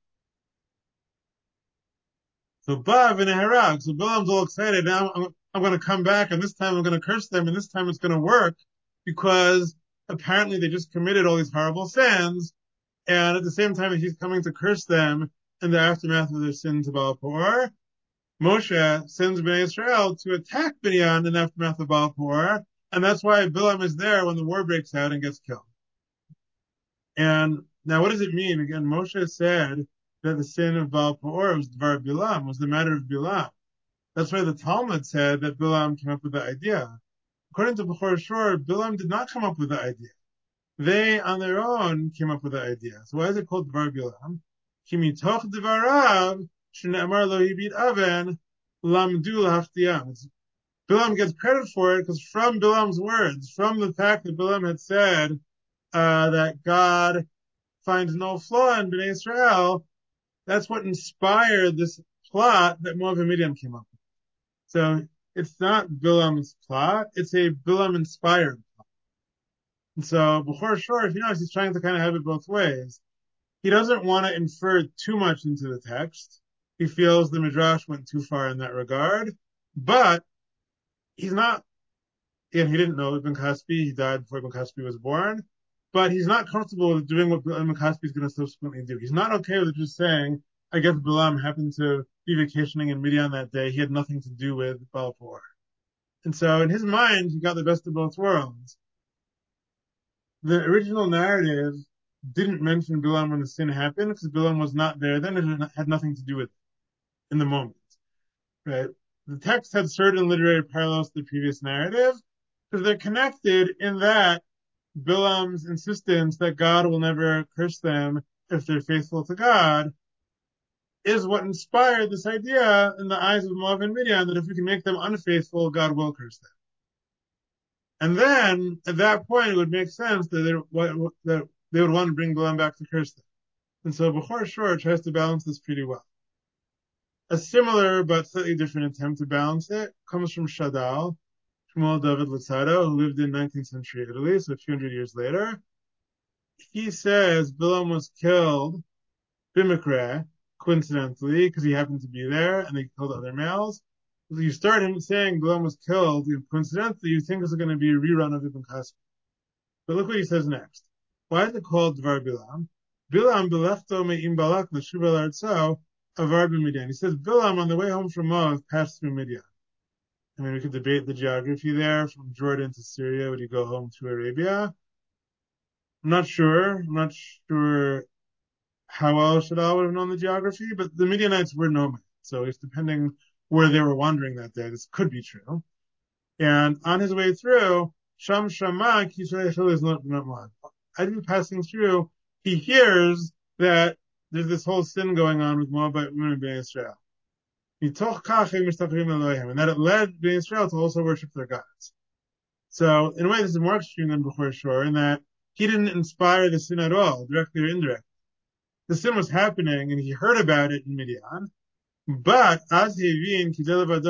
So Bav and Harag. So Bilam's all excited. Now I'm, I'm going to come back, and this time I'm going to curse them, and this time it's going to work because apparently they just committed all these horrible sins, and at the same time he's coming to curse them in the aftermath of their sin to Baal Peor. Moshe sends Bnei Israel to attack Binyan in the aftermath of Baal Peor, and that's why Bilam is there when the war breaks out and gets killed. And now what does it mean? Again, Moshe said that the sin of Baal Peor was Dvar Bilam, was the matter of Bilam. That's why the Talmud said that Bilam came up with the idea. According to Bechor Shur, Bilam did not come up with the idea. They, on their own, came up with the idea. So why is it called Dvar Bilam? Ki mitoch devarav shene'amar lo hibit aven lamdu lahachtiyam. Bilam gets credit for it because from Bilam's words, from the fact that Bilam had said uh, that God finds no flaw in Bnei Israel, that's what inspired this plot that Moab and Midian came up with. So it's not Bilam's plot, it's a Bilam-inspired plot. And so Bechor Shur, if you notice, he's trying to kind of have it both ways. He doesn't want to infer too much into the text. He feels the Midrash went too far in that regard. But he's not, again, he didn't know Ibn Kaspi. He died before Ibn Kaspi was born. But he's not comfortable with doing what Ibn Kaspi is going to subsequently do. He's not okay with just saying, I guess Bilam happened to be vacationing in Midian that day. He had nothing to do with Baal Peor. And so in his mind, he got the best of both worlds. The original narrative didn't mention Bilam when the sin happened because Bilam was not there then. It had nothing to do with it in the moment. Right? The text had certain literary parallels to the previous narrative because they're connected in that Bilam's insistence that God will never curse them if they're faithful to God is what inspired this idea in the eyes of Moab and Midian that if we can make them unfaithful, God will curse them. And then, at that point, it would make sense that they, that they would want to bring Bilam back to curse them. And so Bechor Shur tries to balance this pretty well. A similar but slightly different attempt to balance it comes from Shadal, Shmuel David Luzzatto, who lived in nineteenth century Italy, so a few hundred years later. He says Bilam was killed bimikre, coincidentally, because he happened to be there, and they killed other males. So you start him saying Bilam was killed, coincidentally, you think it's going to be a rerun of Ibn Kaspi. But look what he says next. Why is it called Dvar Bilam? Bilam belefto me'im balak l'shuv el artso avar b'Midian. He says Bilam on the way home from Moab passed through Midian. I mean, we could debate the geography there. From Jordan to Syria, would you go home to Arabia? I'm not sure. I'm not sure how well Shadal would have known the geography, but the Midianites were nomads. So it's depending where they were wandering that day. This could be true. And on his way through, Sham Shama Kisrael is not Moab. As he's passing through, he hears that there's this whole sin going on with Moabite women in Bnei Israel. And that it led Bnei Israel to also worship their gods. So, in a way, this is more extreme than Bechor Shur, in that he didn't inspire the sin at all, directly or indirectly. The sin was happening, and he heard about it in Midian. But as he then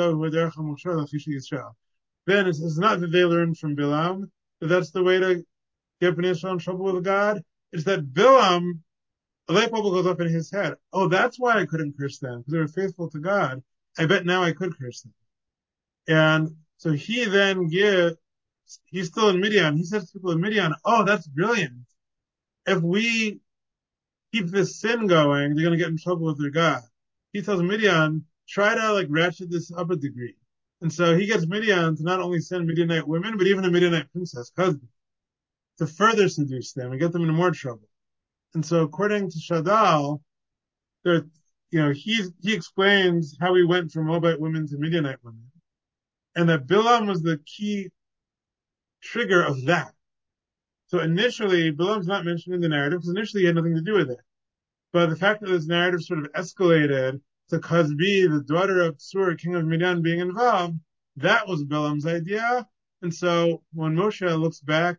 it's, it's not that they learned from Bilam that that's the way to get Bnei Israel in trouble with God. It's that Bilam, a light bulb goes up in his head. Oh, that's why I couldn't curse them, because they were faithful to God. I bet now I could curse them. And So he then gives, he's still in Midian. He says to people in Midian, oh, that's brilliant. If we keep this sin going, they're going to get in trouble with their God. He tells Midian, try to like ratchet this up a degree. And so he gets Midian to not only send Midianite women, but even a Midianite princess, cousin, to further seduce them and get them into more trouble. And so according to Shadal, there, you know, he, he explains how he went from Moabite women to Midianite women. And that Bilam was the key trigger of that. So initially, Bilam's not mentioned in the narrative because initially he had nothing to do with it. But the fact that this narrative sort of escalated to Kazbi, the daughter of Sur, king of Midian, being involved, that was Bilam's idea. And so when Moshe looks back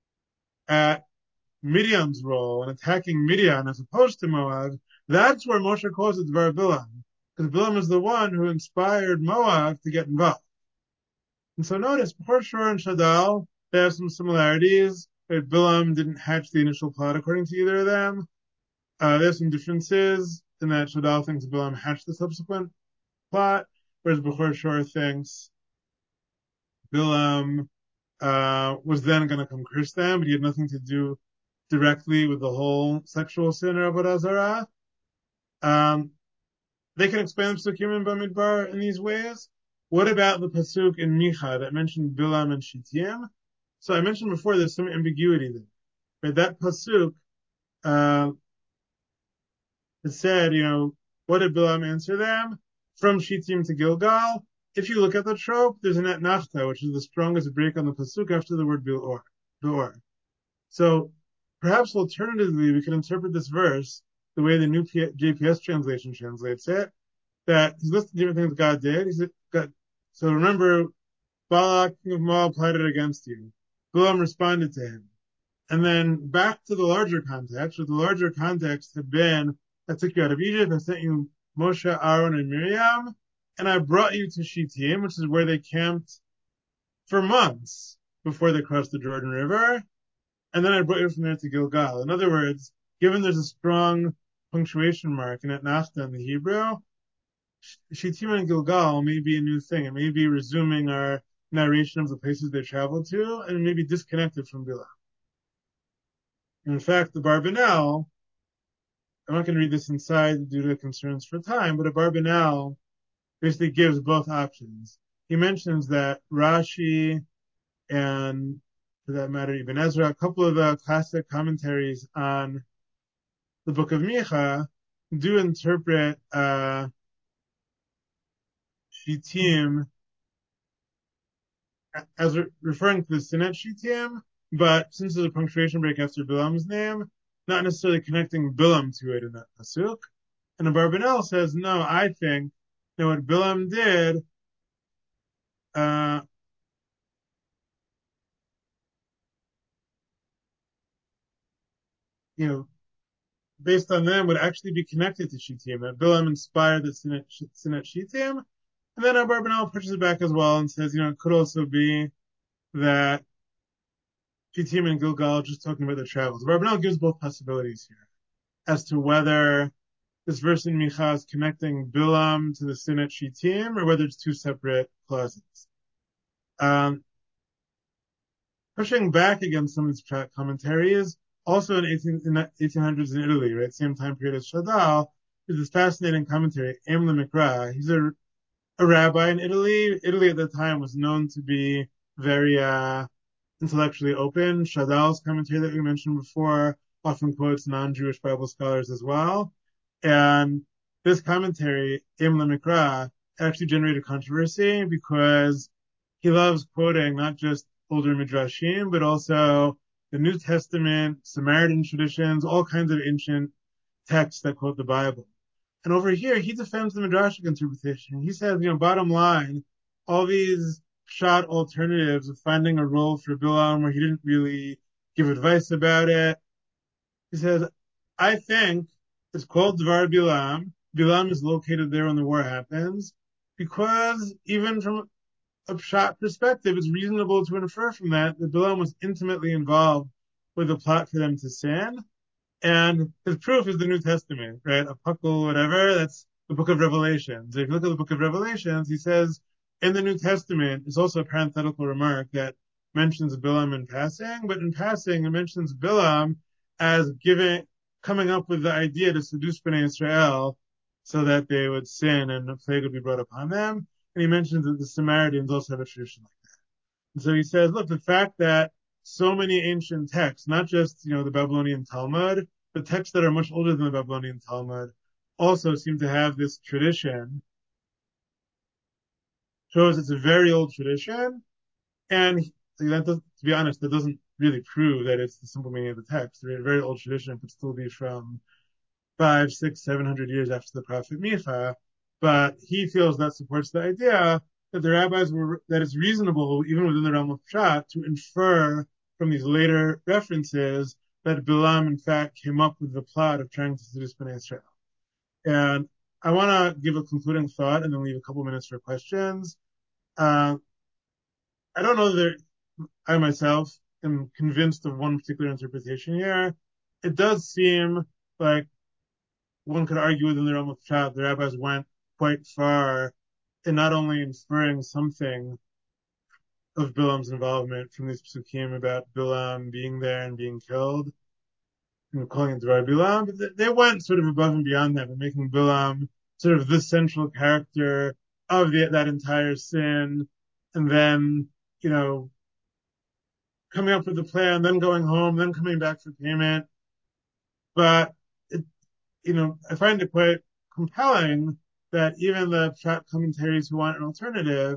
at Midian's role in attacking Midian as opposed to Moab, that's where Moshe calls it Dvar Bilam. Because Bilam is the one who inspired Moab to get involved. And so notice, Bechor Shor and Shadal, they have some similarities. But Bilam didn't hatch the initial plot according to either of them. Uh, there's some differences in that Shadal thinks Bilam hatched the subsequent plot, whereas Bechor Shor thinks Bilam uh, was then going to come curse them, but he had nothing to do directly with the whole sexual sin of Avodah Zarah. Um, they can explain Psukim and Bamidbar in these ways. What about the pasuk in Micha that mentioned Bilam and Shittim? So I mentioned before there's some ambiguity there. Right? That pasuk, uh, it said, you know, what did Bilam answer them? From Shittim to Gilgal. If you look at the trope, there's an etnachta, which is the strongest break on the pasuk after the word Bilor. Bilor. So perhaps alternatively, we can interpret this verse the way the new J P S translation translates it, that he's listing different things God did. He said, God, so remember, Balak, king of Moab, plotted against you. Bilam responded to him. And then back to the larger context, where the larger context had been, I took you out of Egypt, I sent you Moshe, Aaron, and Miriam, and I brought you to Shittim, which is where they camped for months before they crossed the Jordan River. And then I brought you from there to Gilgal. In other words, given there's a strong punctuation mark in Etnachta in the Hebrew, Shittim and Gilgal may be a new thing. It may be resuming our narration of the places they traveled to, and it may be disconnected from Bilam. In fact, the Barbanel, I'm not going to read this inside due to concerns for time, but a Barbanel basically gives both options. He mentions that Rashi and, for that matter, Ibn Ezra, a couple of the classic commentaries on the book of Micha do interpret uh, Shittim as re- referring to the Sinet Shittim, but since there's a punctuation break after Bilam's name, not necessarily connecting Bilam to it in that pasuk. And the Barbanel says, no, I think that what Bilam did, uh, you know, based on them, would actually be connected to Shittim. That Bilam inspired the Sinet, Sinet Shittim. And then Barbanel pushes it back as well and says, you know, it could also be that Shittim and Gilgal are just talking about their travels. Barbanel gives both possibilities here as to whether this verse in Micha is connecting Bilam to the sin at Shittim, or whether it's two separate clauses. Um, pushing back against some of these commentaries, also in, eighteen, in the eighteen hundreds in Italy, right, same time period as Shadal, is this fascinating commentary, Am Mikra. He's a, a rabbi in Italy. Italy at the time was known to be very uh, intellectually open. Shadal's commentary that we mentioned before often quotes non-Jewish Bible scholars as well. And this commentary, Im Mikra, actually generated controversy because he loves quoting not just older midrashim, but also the New Testament, Samaritan traditions, all kinds of ancient texts that quote the Bible. And over here, he defends the midrashic interpretation. He says, you know, bottom line, all these shot alternatives of finding a role for Bilam where he didn't really give advice about it. He says, I think it's called Dvar Bilam. Bilam is located there when the war happens because even from a shot perspective, it's reasonable to infer from that that Bilam was intimately involved with the plot for them to sin. And his proof is the New Testament, right? A puckle, whatever, that's the book of Revelations. If you look at the book of Revelations, he says in the New Testament is also a parenthetical remark that mentions Bilam in passing, but in passing it mentions Bilam as giving, coming up with the idea to seduce Bnei Israel so that they would sin and a plague would be brought upon them. And he mentions that the Samaritans also have a tradition like that. And so he says, look, the fact that so many ancient texts, not just, you know, the Babylonian Talmud, but texts that are much older than the Babylonian Talmud, also seem to have this tradition, shows it's a very old tradition. And that does, to be honest, that doesn't really prove that it's the simple meaning of the text. A very old tradition could still be from five, six, seven hundred years after the prophet Micha. But he feels that supports the idea that the rabbis were, that it's reasonable, even within the realm of Pshat, to infer from these later references that Bilam, in fact, came up with the plot of trying to seduce Bnei Israel. And I want to give a concluding thought and then leave a couple minutes for questions. Uh, I don't know that I myself am convinced of one particular interpretation here. It does seem like one could argue within the realm of Pshat, the rabbis went quite far in not only inferring something of Bilam's involvement from these psukim about Bilam being there and being killed, and calling it Dvar Bilam, but they went sort of above and beyond that, and making Bilam sort of the central character of the, that entire sin, and then, you know, coming up with the plan, then going home, then coming back for payment. But, it, you know, I find it quite compelling that even the Pshat commentaries who want an alternative,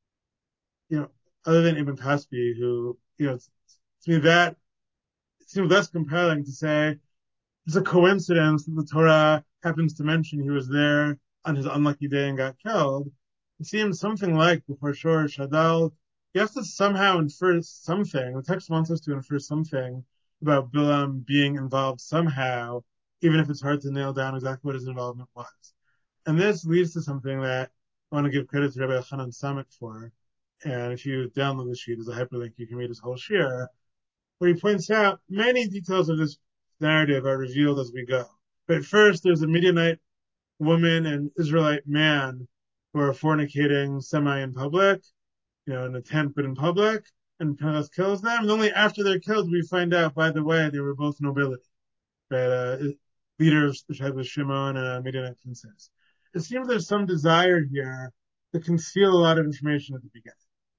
you know, other than Ibn Kaspi, who, you know, to me that it seems less compelling to say it's a coincidence that the Torah happens to mention he was there on his unlucky day and got killed. It seems something like before Shor Shadal, you have to somehow infer something. The text wants us to infer something about Bilam being involved somehow, even if it's hard to nail down exactly what his involvement was. And this leads to something that I want to give credit to Rabbi Hanan Samet for. And if you download the sheet as a hyperlink, you can read his whole shir, where he points out many details of this narrative are revealed as we go. But first, there's a Midianite woman and Israelite man who are fornicating semi in public, you know, in a tent, but in public, and Pinchas kills them. And only after they're killed, we find out, by the way, they were both nobility, right? Uh, leader of the tribe of Shimon and a Midianite princess. It seems there's some desire here to conceal a lot of information at the beginning.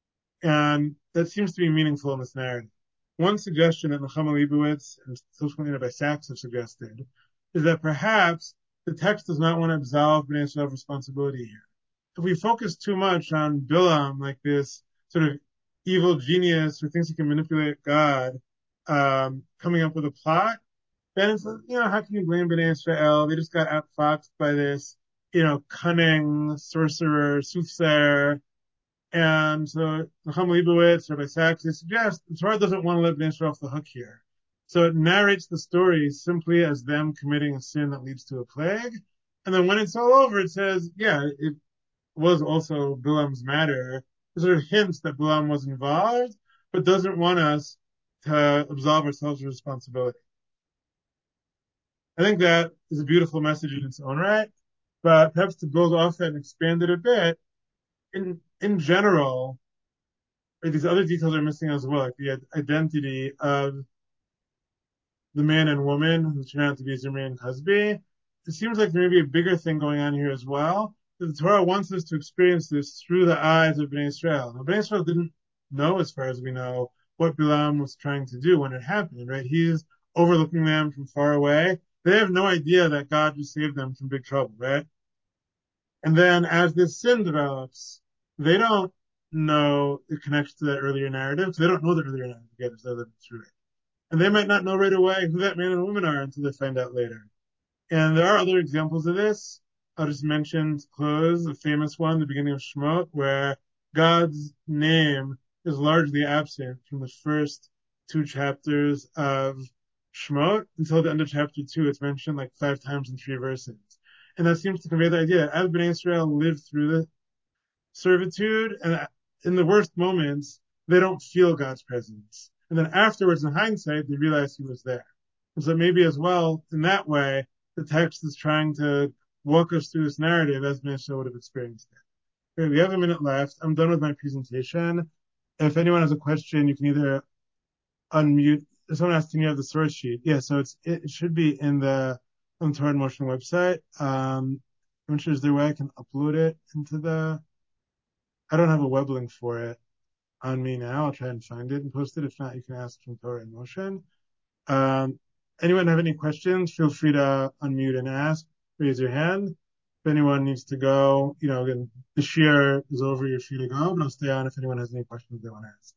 And that seems to be meaningful in this narrative. One suggestion that Nechama Leibowitz and subsequently Rabbi Sachs have suggested is that perhaps the text does not want to absolve Bnei Yisrael of responsibility here. If we focus too much on Bilam, like this sort of evil genius who thinks he can manipulate God, um, coming up with a plot, then it's, you know, how can you blame Bnei Yisrael? They just got outfoxed by this, you know, cunning sorcerer, soothsayer. And so Nechama Leibowitz, Rabbi Sachs, they suggest the Torah doesn't want to let Bnei Israel off the hook here. So it narrates the story simply as them committing a sin that leads to a plague. And then when it's all over, it says, yeah, it was also Bilam's matter. It sort of hints that Bilam was involved, but doesn't want us to absolve ourselves of responsibility. I think that is a beautiful message in its own right, but perhaps to build off that and expand it a bit, in in general, these other details are missing as well, like the identity of the man and woman who turn out to be Zimri and Cosby. It seems like there may be a bigger thing going on here as well. The Torah wants us to experience this through the eyes of Bnei Israel. Now, Bnei Israel didn't know, as far as we know, what Bilam was trying to do when it happened, right? He's overlooking them from far away. They have no idea that God just saved them from big trouble, right? And then as this sin develops, they don't know it connects to that earlier narrative, because they don't know the earlier narrative yet as they're living through it. And they might not know right away who that man and woman are until they find out later. And there are other examples of this. I'll just mention to close the famous one, the beginning of Shemot, where God's name is largely absent from the first two chapters of Shemot until the end of chapter two. It's mentioned like five times in three verses. And that seems to convey the idea that as Bnei Israel lived through the servitude, and in the worst moments, they don't feel God's presence. And then afterwards, in hindsight, they realize he was there. And so maybe as well, in that way, the text is trying to walk us through this narrative as Bnei Israel would have experienced it. Okay, we have a minute left. I'm done with my presentation. If anyone has a question, you can either unmute. If someone asks, can you have the source sheet? Yeah, so it's it should be in the on the Torah in Motion website. Um, I'm not sure is there a way I can upload it into the. I don't have a web link for it on me now. I'll try and find it and post it. If not, you can ask from Torah in Motion. Um, anyone have any questions? Feel free to unmute and ask. Raise your hand. If anyone needs to go, you know, again, the share is over. You're free to go, but I'll stay on if anyone has any questions they want to ask.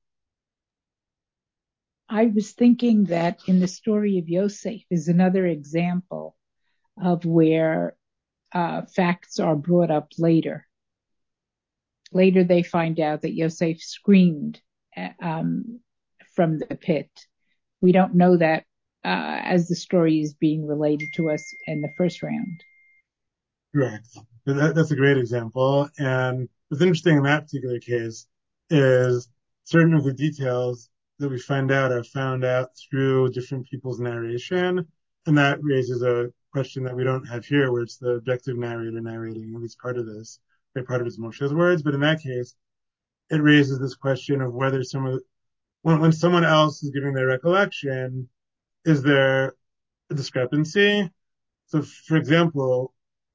I was thinking that in the story of Yosef is another example of where uh, facts are brought up later. Later, they find out that Yosef screamed uh, um, from the pit. We don't know that uh, as the story is being related to us in the first round. Correct. That, that's a great example. And what's interesting in that particular case is certain of the details that we find out are found out through different people's narration. And that raises a question that we don't have here, where it's the objective narrator narrating at least part of this, right? Part of it's Moshe's words. But in that case, it raises this question of whether some of when, when someone else is giving their recollection, is there a discrepancy? So, for example,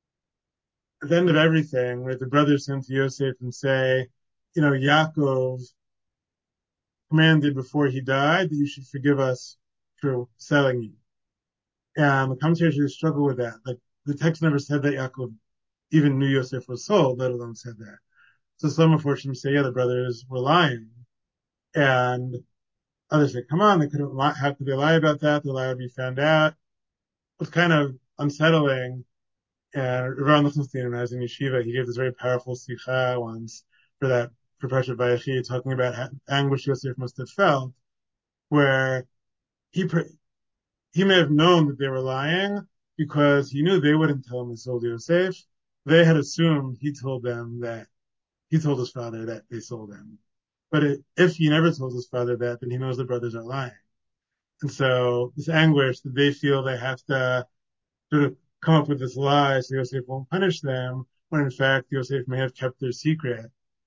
at the end of everything, where the brothers come to Yosef and say, you know, Yaakov commanded before he died that you should forgive us for selling you. And the commentators struggle with that. Like the text never said that Yaakov even knew Yosef was sold, let alone said that. So some unfortunately say, yeah, the brothers were lying. And others say, come on, they couldn't lie. How could they lie about that? The lie would be found out. It was kind of unsettling. And Ron Lichtenstein, when I was in yeshiva, he gave this very powerful sikha once for that, for Parshat Vayechi, talking about how anguish Yosef must have felt, where he he may have known that they were lying because he knew they wouldn't tell him they sold Yosef. They had assumed he told them that he told his father that they sold him. But it, if he never told his father that, then he knows the brothers are lying. And so this anguish that they feel they have to sort of come up with this lie so Yosef won't punish them, when in fact Yosef may have kept their secret.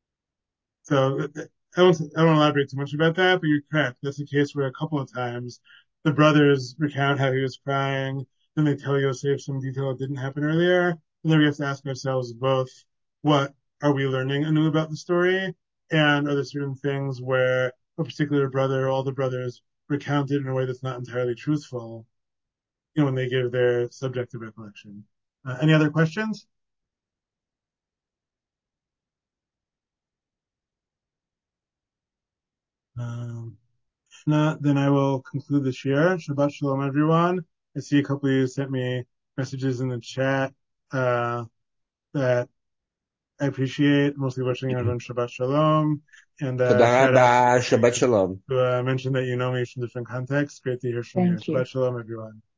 So I don't, I don't elaborate too much about that, but you're correct. That's a case where a couple of times the brothers recount how he was crying, then they tell Yosef some detail that didn't happen earlier, and then we have to ask ourselves both, what are we learning anew about the story, and are there certain things where a particular brother, all the brothers, recounted in a way that's not entirely truthful, you know, when they give their subjective recollection. Uh, any other questions? Um, if not, then I will conclude the share. Shabbat shalom, everyone. I see a couple of you sent me messages in the chat uh, that I appreciate. Mostly wishing everyone Shabbat shalom, and uh, תודה shout out רבה, שבת שלום. to uh, mention that you know me from different contexts. Great to hear from you. Thank you. Shabbat shalom, everyone.